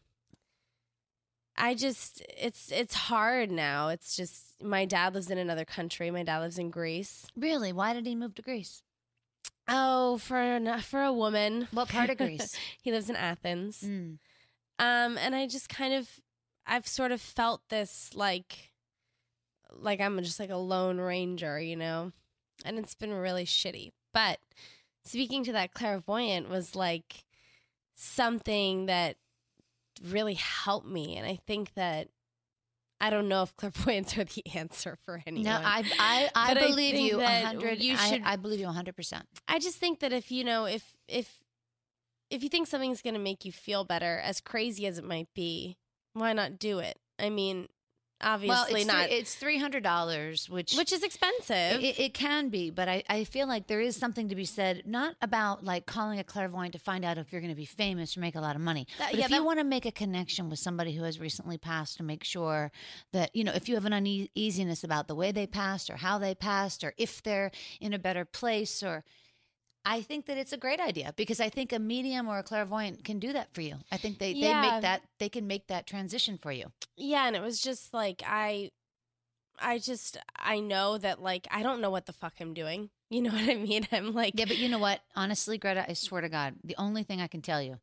I just, it's, it's hard now. It's just, my dad lives in another country. My dad lives in Greece. Really? Why did he move to Greece? Oh, for an, for a woman. What part of Greece? He lives in Athens. Mm. Um, and I just kind of, I've sort of felt this like, like I'm just like a lone ranger, you know, and it's been really shitty. But speaking to that clairvoyant was like something that really helped me. And I think that, I don't know if clairvoyants are the answer for anyone. No, I I, I But I believe think you a that hundred. you I, should- I believe you a hundred percent. I just think that if, you know, if, if, if you think something's going to make you feel better, as crazy as it might be, why not do it? I mean, obviously Well, it's not, three, it's three hundred dollars, which which is expensive. It, it can be, but I, I feel like there is something to be said, not about like calling a clairvoyant to find out if you're going to be famous or make a lot of money. That- but yeah, if you that- want to make a connection with somebody who has recently passed to make sure that, you know, if you have an uneasiness about the way they passed or how they passed or if they're in a better place, or I think that it's a great idea because I think a medium or a clairvoyant can do that for you. I think they, Yeah. they make that, they can make that transition for you. Yeah, and it was just like I I just I know that like I don't know what the fuck I'm doing. You know what I mean? I'm like Yeah, but you know what? Honestly, Greta, I swear to God, the only thing I can tell you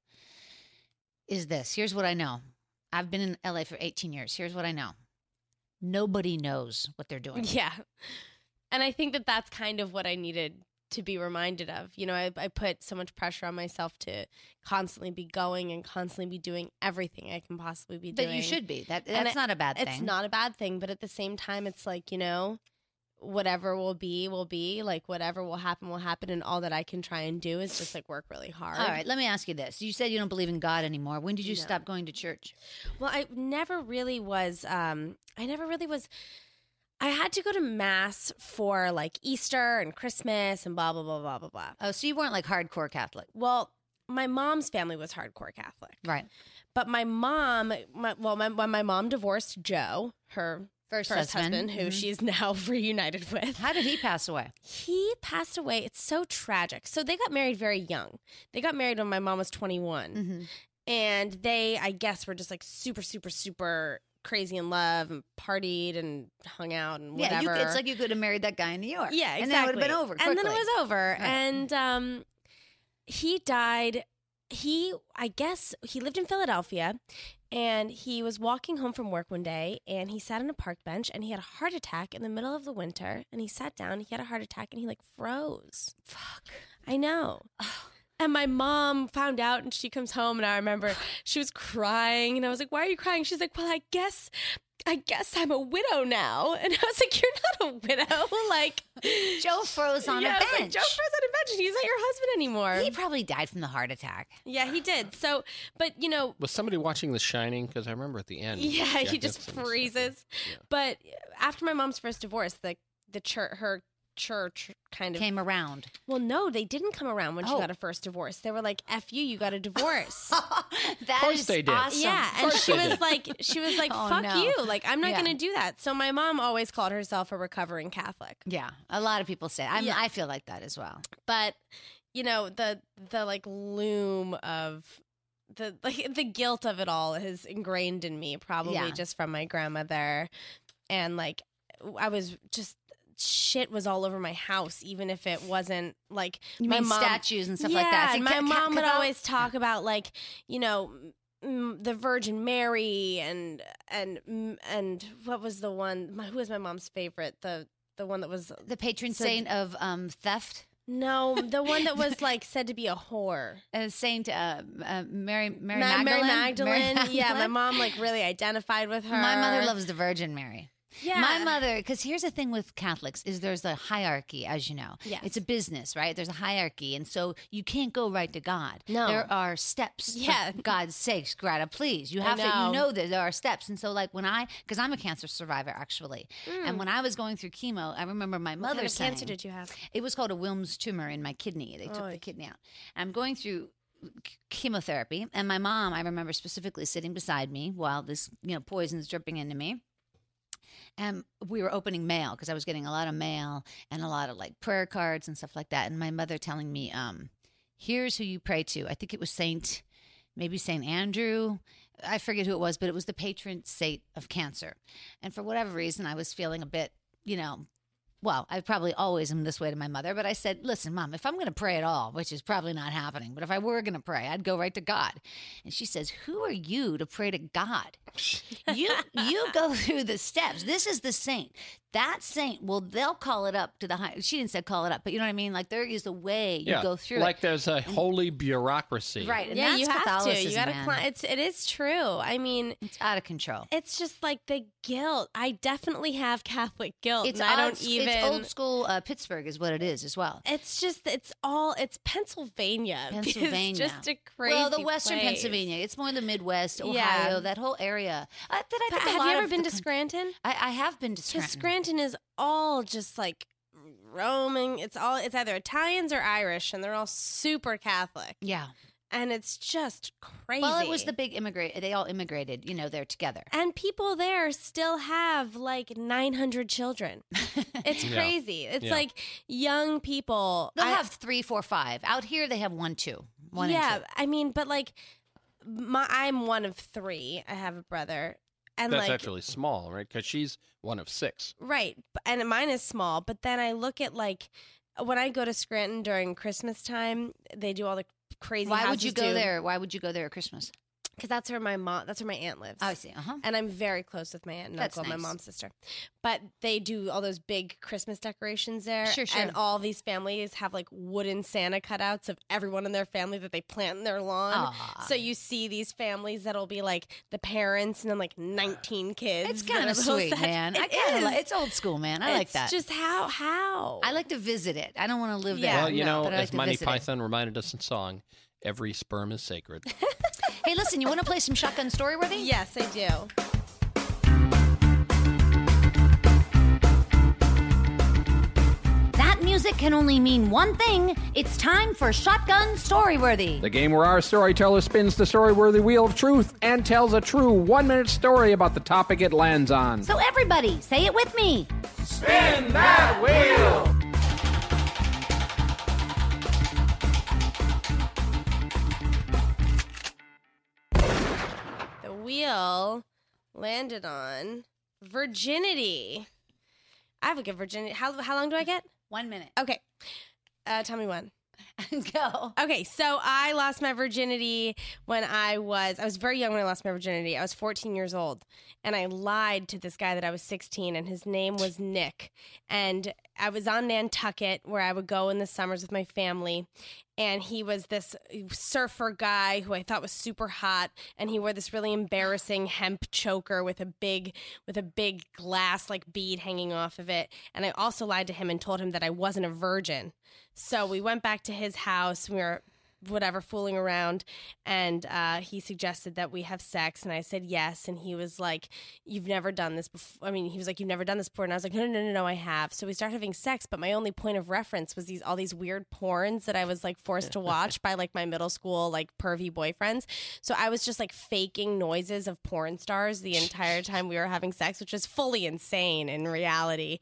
is this. Here's what I know. I've been in L A for eighteen years. Here's what I know. Nobody knows what they're doing. yeah. And I think that that's kind of what I needed to be reminded of. You know, I, I put so much pressure on myself to constantly be going and constantly be doing everything I can possibly be doing. But you should be. That And That's it- not a bad thing. It's not a bad thing, but at the same time, it's like, you know, whatever will be, will be. Like, whatever will happen, will happen. And all that I can try and do is just, like, work really hard. All right, let me ask you this. You said you don't believe in God anymore. When did you No. stop going to church? Well, I never really was, um, I never really was, I had to go to mass for, like, Easter and Christmas and blah, blah, blah, blah, blah, blah. Oh, so you weren't like hardcore Catholic. Well, my mom's family was hardcore Catholic. Right. But my mom, my, well, my, when my mom divorced Joe, her First, first husband, husband, who Mhm. she's now reunited with. How did he pass away? He passed away. It's so tragic. So they got married very young. They got married when my mom was twenty-one. Mm-hmm. And they, I guess, were just like super, super, super crazy in love and partied and hung out and Yeah, whatever. you, it's like you could have married that guy in New York. Yeah, exactly. And then it would have been over And then it quickly. was over. Right. And um, he died. He, I guess, he lived in Philadelphia, and he was walking home from work one day, and he sat on a park bench, and he had a heart attack in the middle of the winter, and he sat down, he had a heart attack, and he, like, froze. Fuck. I know. And my mom found out, and she comes home, and I remember she was crying, and I was like, why are you crying? She's like, well, I guess... I guess I'm a widow now. And I was like, you're not a widow. Like, Joe froze on yeah, a I was bench. like, Joe froze on a bench, and he's not your husband anymore. He probably died from the heart attack. Yeah, he did. So, but you know, Was somebody watching The Shining? Because I remember at the end. yeah, Jack he just Nicholson was- freezes. Yeah. But after my mom's first divorce, the the church, her church kind of Came around. Well, no, they didn't come around when she Oh. got a first divorce. They were like, "F you, you got a divorce." That course is they did. awesome. Yeah, and course she they was did. like, she was like, Oh, "Fuck no. you!" Like, I'm not Yeah. going to do that. So my mom always called herself a recovering Catholic. Yeah, a lot of people say. I'm, Yeah. I feel like that as well. But you know, the the like loom of the like the guilt of it all is ingrained in me, probably Yeah. just from my grandmother, and like I was just. Shit was all over my house, even if it wasn't like You my mean mom. statues and stuff yeah, like that. See, and my Ca- Ca- mom would Catholic- always talk about like you know mm, the Virgin Mary and and mm, and what was the one? My, who was my mom's favorite? The the one that was the patron So- saint of um, theft. no, the one that was like said to be a whore. Uh, Saint uh, uh, Mary Mary Ma- Magdalene. Mary Magdalene. Mary Yeah, my Magdalene? mom like really identified with her. My mother loves the Virgin Mary. Yeah, My mother, because here's the thing with Catholics is there's a hierarchy, as you know. Yes. It's a business, right? There's a hierarchy, and so you can't go right to God. No. There are steps. Yeah. For God's sakes, Greta, please. You I have to. know. You know that there are steps, and so like when I, because I'm a cancer survivor actually, and when I was going through chemo, I remember my What mother kind of saying, cancer did you have? it was called a Wilms tumor in my kidney. They took Oy. the kidney out. I'm going through ch- chemotherapy, and my mom, I remember specifically sitting beside me while this, you know, poison's dripping into me. And we were opening mail because I was getting a lot of mail and a lot of like prayer cards and stuff like that. And my mother telling me, um, here's who you pray to. I think it was Saint, maybe Saint Andrew. I forget who it was, but it was the patron saint of cancer. And for whatever reason, I was feeling a bit, you know, well, I probably always am this way to my mother, but I said, listen, Mom, if I'm going to pray at all, which is probably not happening, but if I were going to pray, I'd go right to God. And she says, who are you to pray to God? You you go through the steps. This is the saint. That saint, well, they'll call it up to the high. She didn't say call it up, but you know what I mean? Like there is a way you yeah, go through like it. there's a holy bureaucracy. Right. And yeah, that's you have to. Catholicism, You got to. man. Climb. It's it is true. I mean, It's out of control. it's just like the guilt. I definitely have Catholic guilt. It's and I don't old, even. It's old school uh, Pittsburgh is what it is as well. It's just it's all it's Pennsylvania. Pennsylvania. It's just a crazy. Well, the Western place. Pennsylvania. It's more the Midwest, Ohio, Yeah. that whole area. Uh, that I But think a have lot you ever of been the to coun- Scranton? I, I have been to Because Scranton. Scranton is all just like roaming. It's all it's either Italians or Irish, and they're all super Catholic, Yeah. and it's just crazy. Well, it was the big immigrate. They all immigrated, you know, there together. and people there still have like nine hundred children. It's Yeah. crazy. It's Yeah. like young people. They'll I- have three, four, five. Out here, they have one, two. One yeah, and two. I mean, but like, my I'm one of three. I have a brother, and That's like, actually small, right? Because she's one of six. right, b- and mine is small. But then I look at like when I go to Scranton during Christmas time, they do all the crazy. Why would you go do, there? Why would you go there at Christmas? Because that's where my mom. That's where my aunt lives. Oh, I see. Uh huh. And I'm very close with my aunt and That's uncle, and my nice. mom's sister. But they do all those big Christmas decorations there. Sure, sure. And all these families have like wooden Santa cutouts of everyone in their family that they plant in their lawn. Aw. So you see these families that'll be like the parents and then like nineteen kids. It's and kind a of little sweet, set- man. I It kind of is. like. It's old school, man. I like It's that. just how how I like to visit it. I don't want to live Yeah, there. well, you no, know, but I like as to Monty visit it. Python reminded us in song, every sperm is sacred. Hey, listen, you want to play some Shotgun Storyworthy? Yes, I do. That music can only mean one thing. It's time for Shotgun Storyworthy. The game where our storyteller spins the story-worthy wheel of truth and tells a true one-minute story about the topic it lands on. So everybody, say it with me. Spin that wheel! The wheel landed on virginity. I have a good virginity. How how long do I get? One minute. Okay. Uh, tell me when. Go. Okay, so I lost my virginity when I was I was very young when I lost my virginity. I was fourteen years old, and I lied to this guy that I was sixteen, and his name was Nick. And I was on Nantucket, where I would go in the summers with my family, and he was this surfer guy who I thought was super hot, and he wore this really embarrassing hemp choker with a big with a big glass like bead hanging off of it. And I also lied to him and told him that I wasn't a virgin. So we went back to his house. We were whatever, fooling around, and uh, he suggested that we have sex, and I said yes, and he was like, you've never done this before. I mean, he was like, you've never done this before, and I was like, no, no, no, no, I have. So we started having sex, but my only point of reference was these all these weird porns that I was like forced to watch by like my middle school like pervy boyfriends. So I was just like faking noises of porn stars the entire time we were having sex, which was fully insane in reality,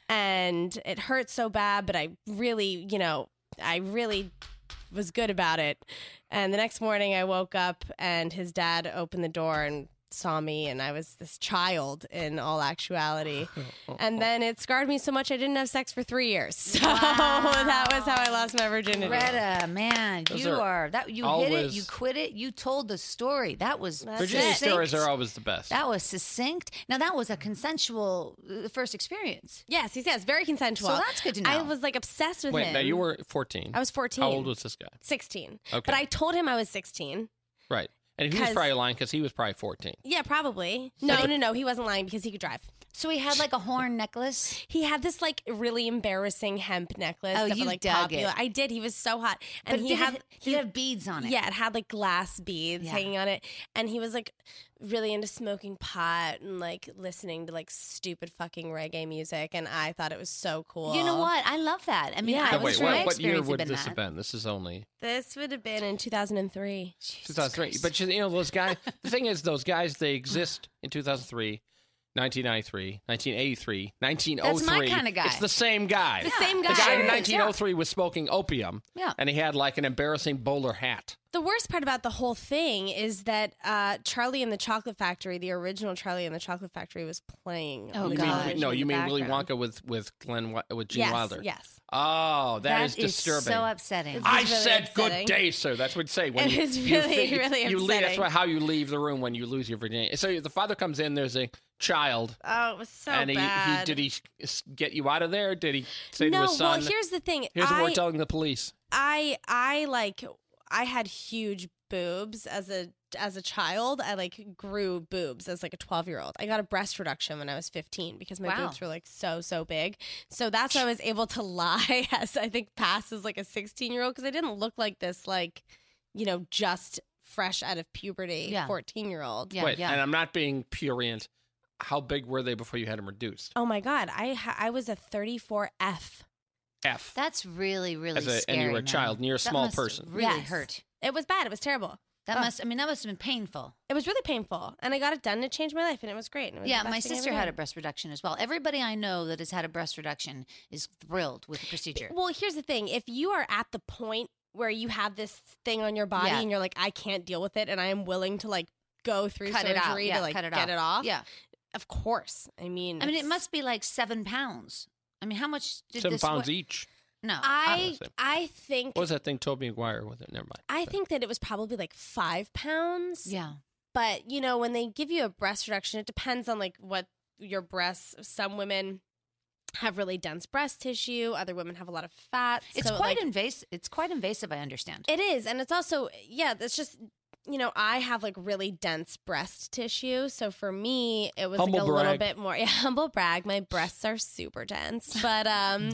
and it hurt so bad, but I really, you know, I really was good about it. And the next morning I woke up and his dad opened the door and saw me, and I was this child in all actuality. And then it scarred me so much I didn't have sex for three years. So Wow. that was how I lost my virginity. Greta, man, Those you are are that you hit it, always- you quit it, you told the story. That was That's Virginia it. stories are always the best. That was succinct. Now that was a consensual uh, first experience. Yes, yes, yes, very consensual. So that's good to know. I was like obsessed with Wait, him. now you were fourteen. I was fourteen. How old was this guy? sixteen. Okay. But I told him I was sixteen. Right. And he was 'Cause- probably lying because he was probably fourteen. Yeah, probably. No, But- no, no. He wasn't lying because he could drive. So he had like a horn necklace. He had this like really embarrassing hemp necklace. Oh, that you was, like dug popular. it. I did. He was so hot, and But he did had it, did it have beads on it? yeah, it had like glass beads Yeah. hanging on it, and he was like really into smoking pot and like listening to like stupid fucking reggae music, and I thought it was so cool. You know what? I love that. I mean, Yeah. I No, was wait, sure my what, what year experience had would been this that. have been? This is only This would have been in two thousand three. two thousand three. But you, you know, those guys, the thing is, those guys, they exist in two thousand three, nineteen ninety-three, nineteen eighty-three, nineteen oh three. That's my kinda guy. It's the same guy. It's the same The guy. guy Sure in is, nineteen oh three was smoking opium. Yeah. And he had like an embarrassing bowler hat. The worst part about the whole thing is that uh, Charlie and the Chocolate Factory, the original Charlie and the Chocolate Factory, was playing. Oh, on you the mean, God. television no, in you the mean Willy background. Wonka with with Glenn Wi- with Gene Yes, Wilder? yes. Oh, That is disturbing. so upsetting. It's- I was really said upsetting. good day, sir. That's what you say when It you, was you really, think- really you leave, That's upsetting. what, how you leave the room when you lose your virginity. So the father comes in. There's a child, Oh, it was so and he, he bad. did he s- get you out of there? Did he say no, to his son, well, here's the thing. "Here's what I, we're telling the police"? I, I like, I had huge boobs as a as a child. I like grew boobs as like a twelve year old. I got a breast reduction when I was fifteen because my Wow. boobs were like so so big. So that's why I was able to lie as I think past as like a sixteen year old because I didn't look like this like, you know, just fresh out of puberty Yeah. fourteen year old. Yeah, Wait, yeah. and I'm not being purient. How big were they before you had them reduced? Oh my god, I ha- I was a thirty-four F. F. That's really, really As a- and scary. you were a man. child, and you're a That small must person. Really Yes. hurt. It was bad. It was terrible. That Ugh. must. I mean, that must have been painful. It was really painful, and I got it done. And it changed my life, and it was great. and it was Yeah, the best my thing I sister ever had did. a breast reduction as well. Everybody I know that has had a breast reduction is thrilled with the procedure. Well, here's the thing: if you are at the point where you have this thing on your body, Yeah. and you're like, I can't deal with it, and I am willing to like go through Cut it surgery out. Yeah, to like cut it get off. it off. Yeah. Of course. I mean, I mean, it it's- must be like seven pounds. I mean, how much did Seven this pounds wa- each. No, I Honestly. I think What was that thing Toby Maguire with it? Never mind. I think that it was probably like five pounds. yeah. But you know, when they give you a breast reduction, it depends on like what your breasts. Some women have really dense breast tissue. Other women have a lot of fat. It's so, quite like, invasive. It's quite invasive. I understand. It is, and it's also yeah. It's just you know I have like really dense breast tissue, so for me it was Humble like a little brag. bit more. Yeah, humble brag. My breasts are super dense, but um,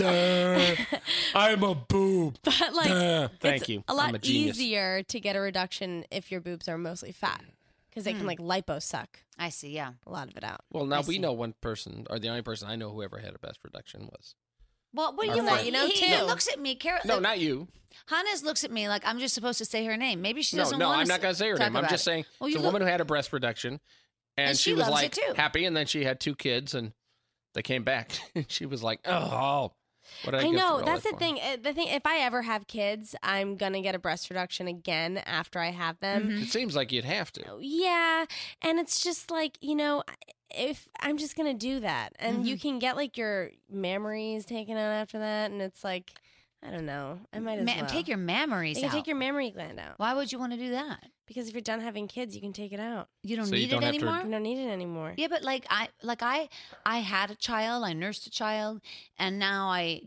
I'm a boob. but like Thank it's you. a lot I'm a genius. easier to get a reduction if your boobs are mostly fat because they can like liposuck I see. Yeah. a lot of it out. Well, now I we see. know one person, or the only person I know who ever had a breast reduction was. Well, what do Our you friend. want? You know, he, he too. looks at me. Carol, No, not you. Hannes looks at me like I'm just supposed to say her name. Maybe she No, doesn't no, want I'm not going to say her talk name. I'm about just it. saying Well, it's you a look- woman who had a breast reduction, and, And she, she was loves like it, too. happy, and then she had two kids, and they came back, and she was like, "Oh, what did I, I get know through all that's that the for?" thing. Uh, The thing, if I ever have kids, I'm gonna get a breast reduction again after I have them. Mhm. It seems like you'd have to. Yeah, and it's just like you know, if I'm just gonna do that, and you can get like your mammaries taken out after that, and it's like I don't know, I might as Ma- well Take your mammaries You can out. take your mammary gland out Why would you want to do that? because if you're done having kids, you can take it out. You don't So you need don't it have to- anymore. You don't need it anymore. Yeah, but like I like I I had a child, I nursed a child, and now I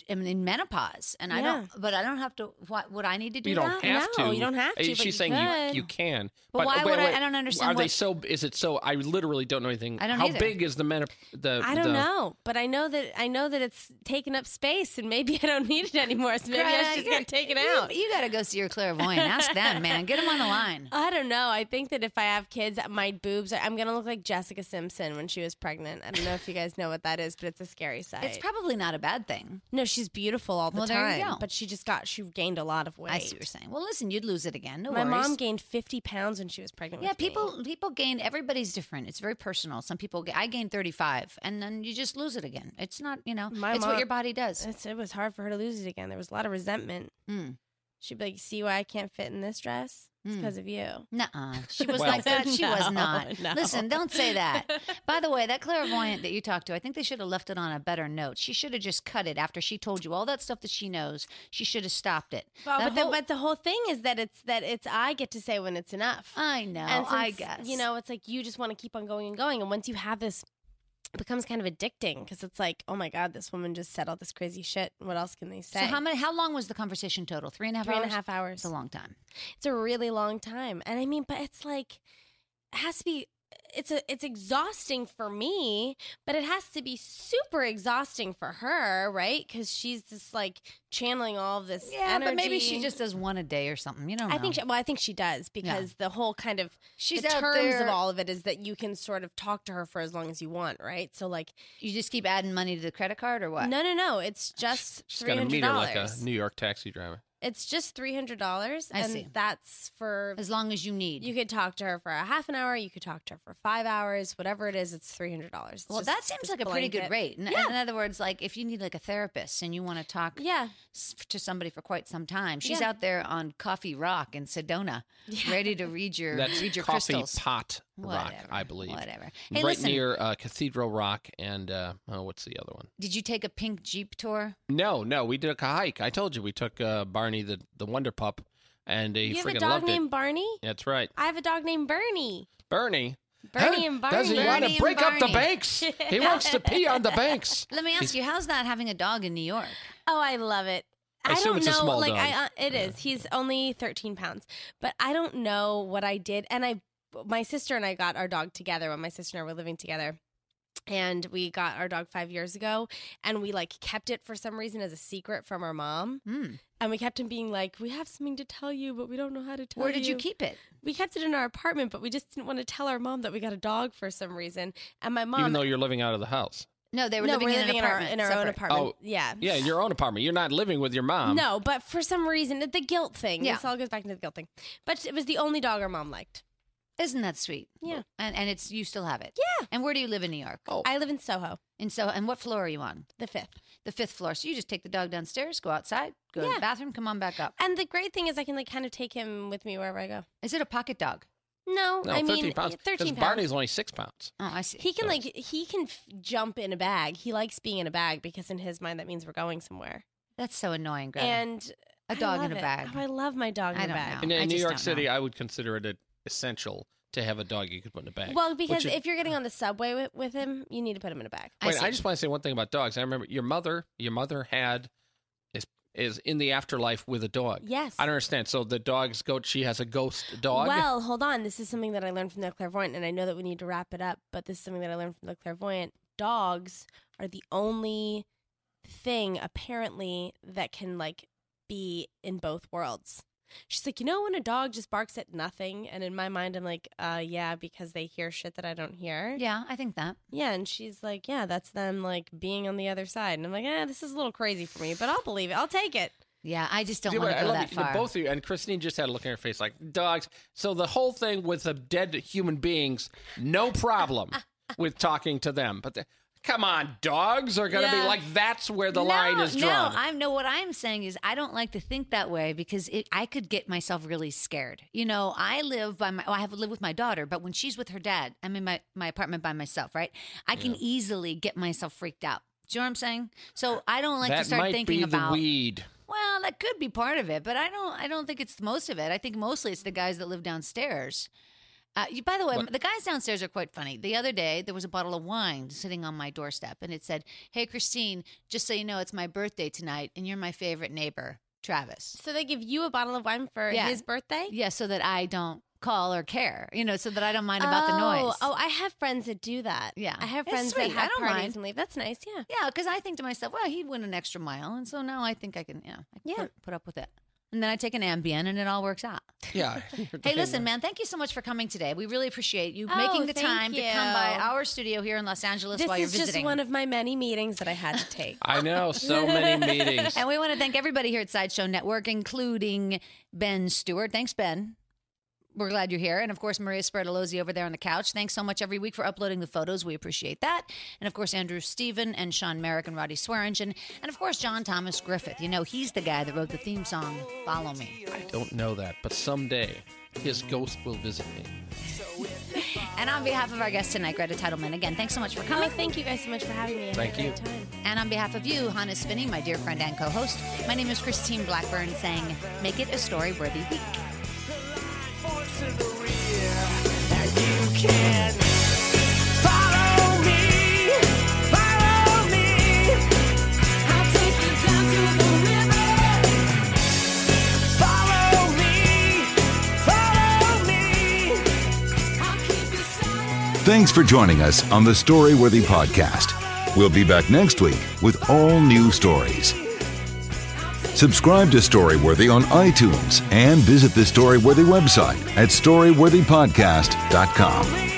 am in menopause, and I Yeah. don't. But I don't have to. What would I need to do? You don't that? have No, to. you don't have to, Uh, but She's you saying you could. you can. But why wait, would I- wait. I don't understand Are they what- so? Is it so? I literally don't know anything. I don't How either. big is the menop? The I don't the, know, but I know that I know that it's taking up space, and maybe I don't need it anymore. So maybe I should just get taken you, out. You got to go see your clairvoyant. Ask them, man. Get them on the line. I don't know. I think that if I have kids, my boobs, I'm gonna look like Jessica Simpson when she was pregnant. I don't know if you guys know what that is, but it's a scary sight. It's probably not a bad thing. no, she's beautiful all the Well, there you time, go. but she just got she gained a lot of weight. I see what you're saying. Well, listen, you'd lose it again. No My worries. mom gained fifty pounds when she was pregnant. Yeah, with me. people people gain. Everybody's different. It's very personal. Some people. ga- I gained thirty-five, and then you just lose it again. It's not. You know. My it's mom- what your body does. It's, it was hard for her to lose it again. There was a lot of resentment. Mm. She'd be like, "See why I can't fit in this dress? It's Mm. because of you." Nuh-uh. She was Well- like that. She was No, not. no. Listen, don't say that. By the way, that clairvoyant that you talked to, I think they should have left it on a better note. She should have just cut it after she told you all that stuff that she knows. She should have stopped it. Well, That but, whole- the, but the whole thing is that it's that it's I get to say when it's enough. I know. and I since, guess. you know, it's like you just want to keep on going and going, and once you have this, it becomes kind of addicting because it's like, oh my god, this woman just said all this crazy shit. What else can they say? So how many? How long was the conversation total? Three and a half Three hours. and a half hours. It's a long time. It's a really long time, and I mean, but it's like it has to be. It's a it's exhausting for me, but it has to be super exhausting for her, right? Because she's just like channeling all of this. Yeah, but maybe energy. she just does one a day or something. You don't know. I think. She, well, I think she does because the whole kind of She's the out terms there- of all of it is that you can sort of talk to her for as long as you want, right? So like, you just keep adding money to the credit card or what? no, no, no. It's just She's three got a hundred meter like a dollars. New York taxi driver. It's just three hundred dollars, I and see. that's for. As long as you need. You could talk to her for a half an hour. You could talk to her for five hours. Whatever it is, it's three hundred dollars. well, that seems like a pretty good rate. In, Yeah. in other words, like if you need like a therapist and you want to talk Yeah, s- to somebody for quite some time, she's Yeah. out there on Coffee Rock in Sedona, Yeah. ready to read your That's read your Coffee crystals. Pot Rock, Whatever, I believe. Whatever. Hey, right listen, near uh, Cathedral Rock and uh, oh, what's the other one? did you take a pink Jeep tour? No, no, we took a hike. I told you we took uh, Barney the the Wonder Pup, and he you have a freaking dog loved named it. Barney. That's right, I have a dog named Bernie. Bernie. Bernie Huh? and Barney. Does he Bernie want and to break up the Barney. banks? He wants to pee on the banks. Let me ask you, how's that having a dog in New York? Oh, I love it. I I, assume don't it's a know. small like dog. I, uh, it is. He's only thirteen pounds, but I don't know what I did. And I, my sister and I got our dog together when my sister and I were living together. And we got our dog five years ago, and we like kept it for some reason as a secret from our mom. Hmm. And we kept him being like, "We have something to tell you, but we don't know how to tell you." Where did you keep it? We kept it in our apartment, but we just didn't want to tell our mom that we got a dog for some reason. And my mom, Even though you're living out of the house. No, they were no, living we're in living an in our apartment. in our own separate. apartment. Oh, yeah, Yeah, in your own apartment. You're not living with your mom. No, but for some reason, the guilt thing. Yeah. This all goes back into the guilt thing. But it was the only dog our mom liked. Isn't that sweet? Yeah. And and it's you still have it. Yeah. And where do you live in New York? Oh, I live in Soho, And so and what floor are you on? the fifth. The fifth floor. So you just take the dog downstairs, go outside, go to Yeah. the bathroom, come on back up. And the great thing is I can like kind of take him with me wherever I go. Is it a pocket dog? No, no, I thirteen mean pounds. thirteen Because pounds. Barney's only six pounds. Oh, I see. He can So- like he can f- jump in a bag. He likes being in a bag because in his mind that means we're going somewhere. That's so annoying, Greta. And A I dog in love a it. bag. Oh, I love my dog in I a don't bag. know. In, in I New just York don't City, know. I would consider it essential to have a dog you could put in a bag. Well, because Which is- if you're getting on the subway with, with him, you need to put him in a bag. I Wait, see. I just want to say one thing about dogs. I remember your mother. Your mother had is is in the afterlife with a dog. Yes. I don't understand. So the dog's goat. She has a ghost dog. Well, hold on. This is something that I learned from the clairvoyant, and I know that we need to wrap it up, but this is something that I learned from the clairvoyant. Dogs are the only thing, apparently, that can, like, be in both worlds. She's like, you know when a dog just barks at nothing? And in my mind, I'm like, uh, yeah, because they hear shit that I don't hear. Yeah, I think that. Yeah, and she's like, yeah, that's them, like, being on the other side. And I'm like, eh, this is a little crazy for me, but I'll believe it. I'll take it. Yeah, I just don't Yeah, want but to I go love that you, far. both of you, and Christine just had a look in her face like dogs. So the whole thing with the dead human beings, no problem with talking to them. But the, come on, dogs are going to Yeah. be like that's where the no, line is drawn. No, I know what I'm saying is I don't like to think that way because it, I could get myself really scared. You know, I live by my, well, I have to live with my daughter, but when she's with her dad, I'm in my, my apartment by myself, right? I can easily get myself freaked out. Do you know what I'm saying? So I don't like that to start might thinking be about. the weed. Well, that could be part of it, but I don't. I don't think it's most of it. I think mostly it's the guys that live downstairs. Uh, you, by the way, What? the guys downstairs are quite funny. The other day, there was a bottle of wine sitting on my doorstep, and it said, "Hey, Christine, just so you know, it's my birthday tonight, and you're my favorite neighbor, Travis." So they give you a bottle of wine for Yeah. his birthday? Yeah, so that I don't call or care, you know, so that I don't mind about the Oh, noise. Oh, I have friends that do that. Yeah. I have It's friends sweet. that I have don't parties mind. and leave. That's nice, yeah. Yeah, because I think to myself, well, he went an extra mile, and so now I think I can, yeah, I can Yeah. Put, put up with it. And then I take an Ambien, and it all works out. Yeah. Hey, listen, man, thank you so much for coming today. We really appreciate you Oh, making the thank time to come by you. our studio here in Los Angeles This while you're is just visiting. one of my many meetings that I had to take. I know, so many meetings. And we want to thank everybody here at Sideshow Network, including Ben Stewart. Thanks, Ben. We're glad you're here. And, of course, Maria Spertolozzi over there on the couch. Thanks so much every week for uploading the photos. We appreciate that. And, of course, Andrew Steven and Sean Merrick and Roddy Swearingen. And, of course, John Thomas Griffith. You know, he's the guy that wrote the theme song, Follow Me. I don't know that, but someday his ghost will visit me. And on behalf of our guest tonight, Greta Titleman, again, thanks so much for coming. Oh, thank you guys so much for having me. I Thank had a you. great time. And on behalf of you, Hannah Spinney, my dear friend and co-host, my name is Christine Blackburn, saying, make it a story-worthy week. Thanks for joining us on the Storyworthy Podcast. We'll be back next week with all new stories. Subscribe to Storyworthy on iTunes and visit the Storyworthy website at storyworthy podcast dot com.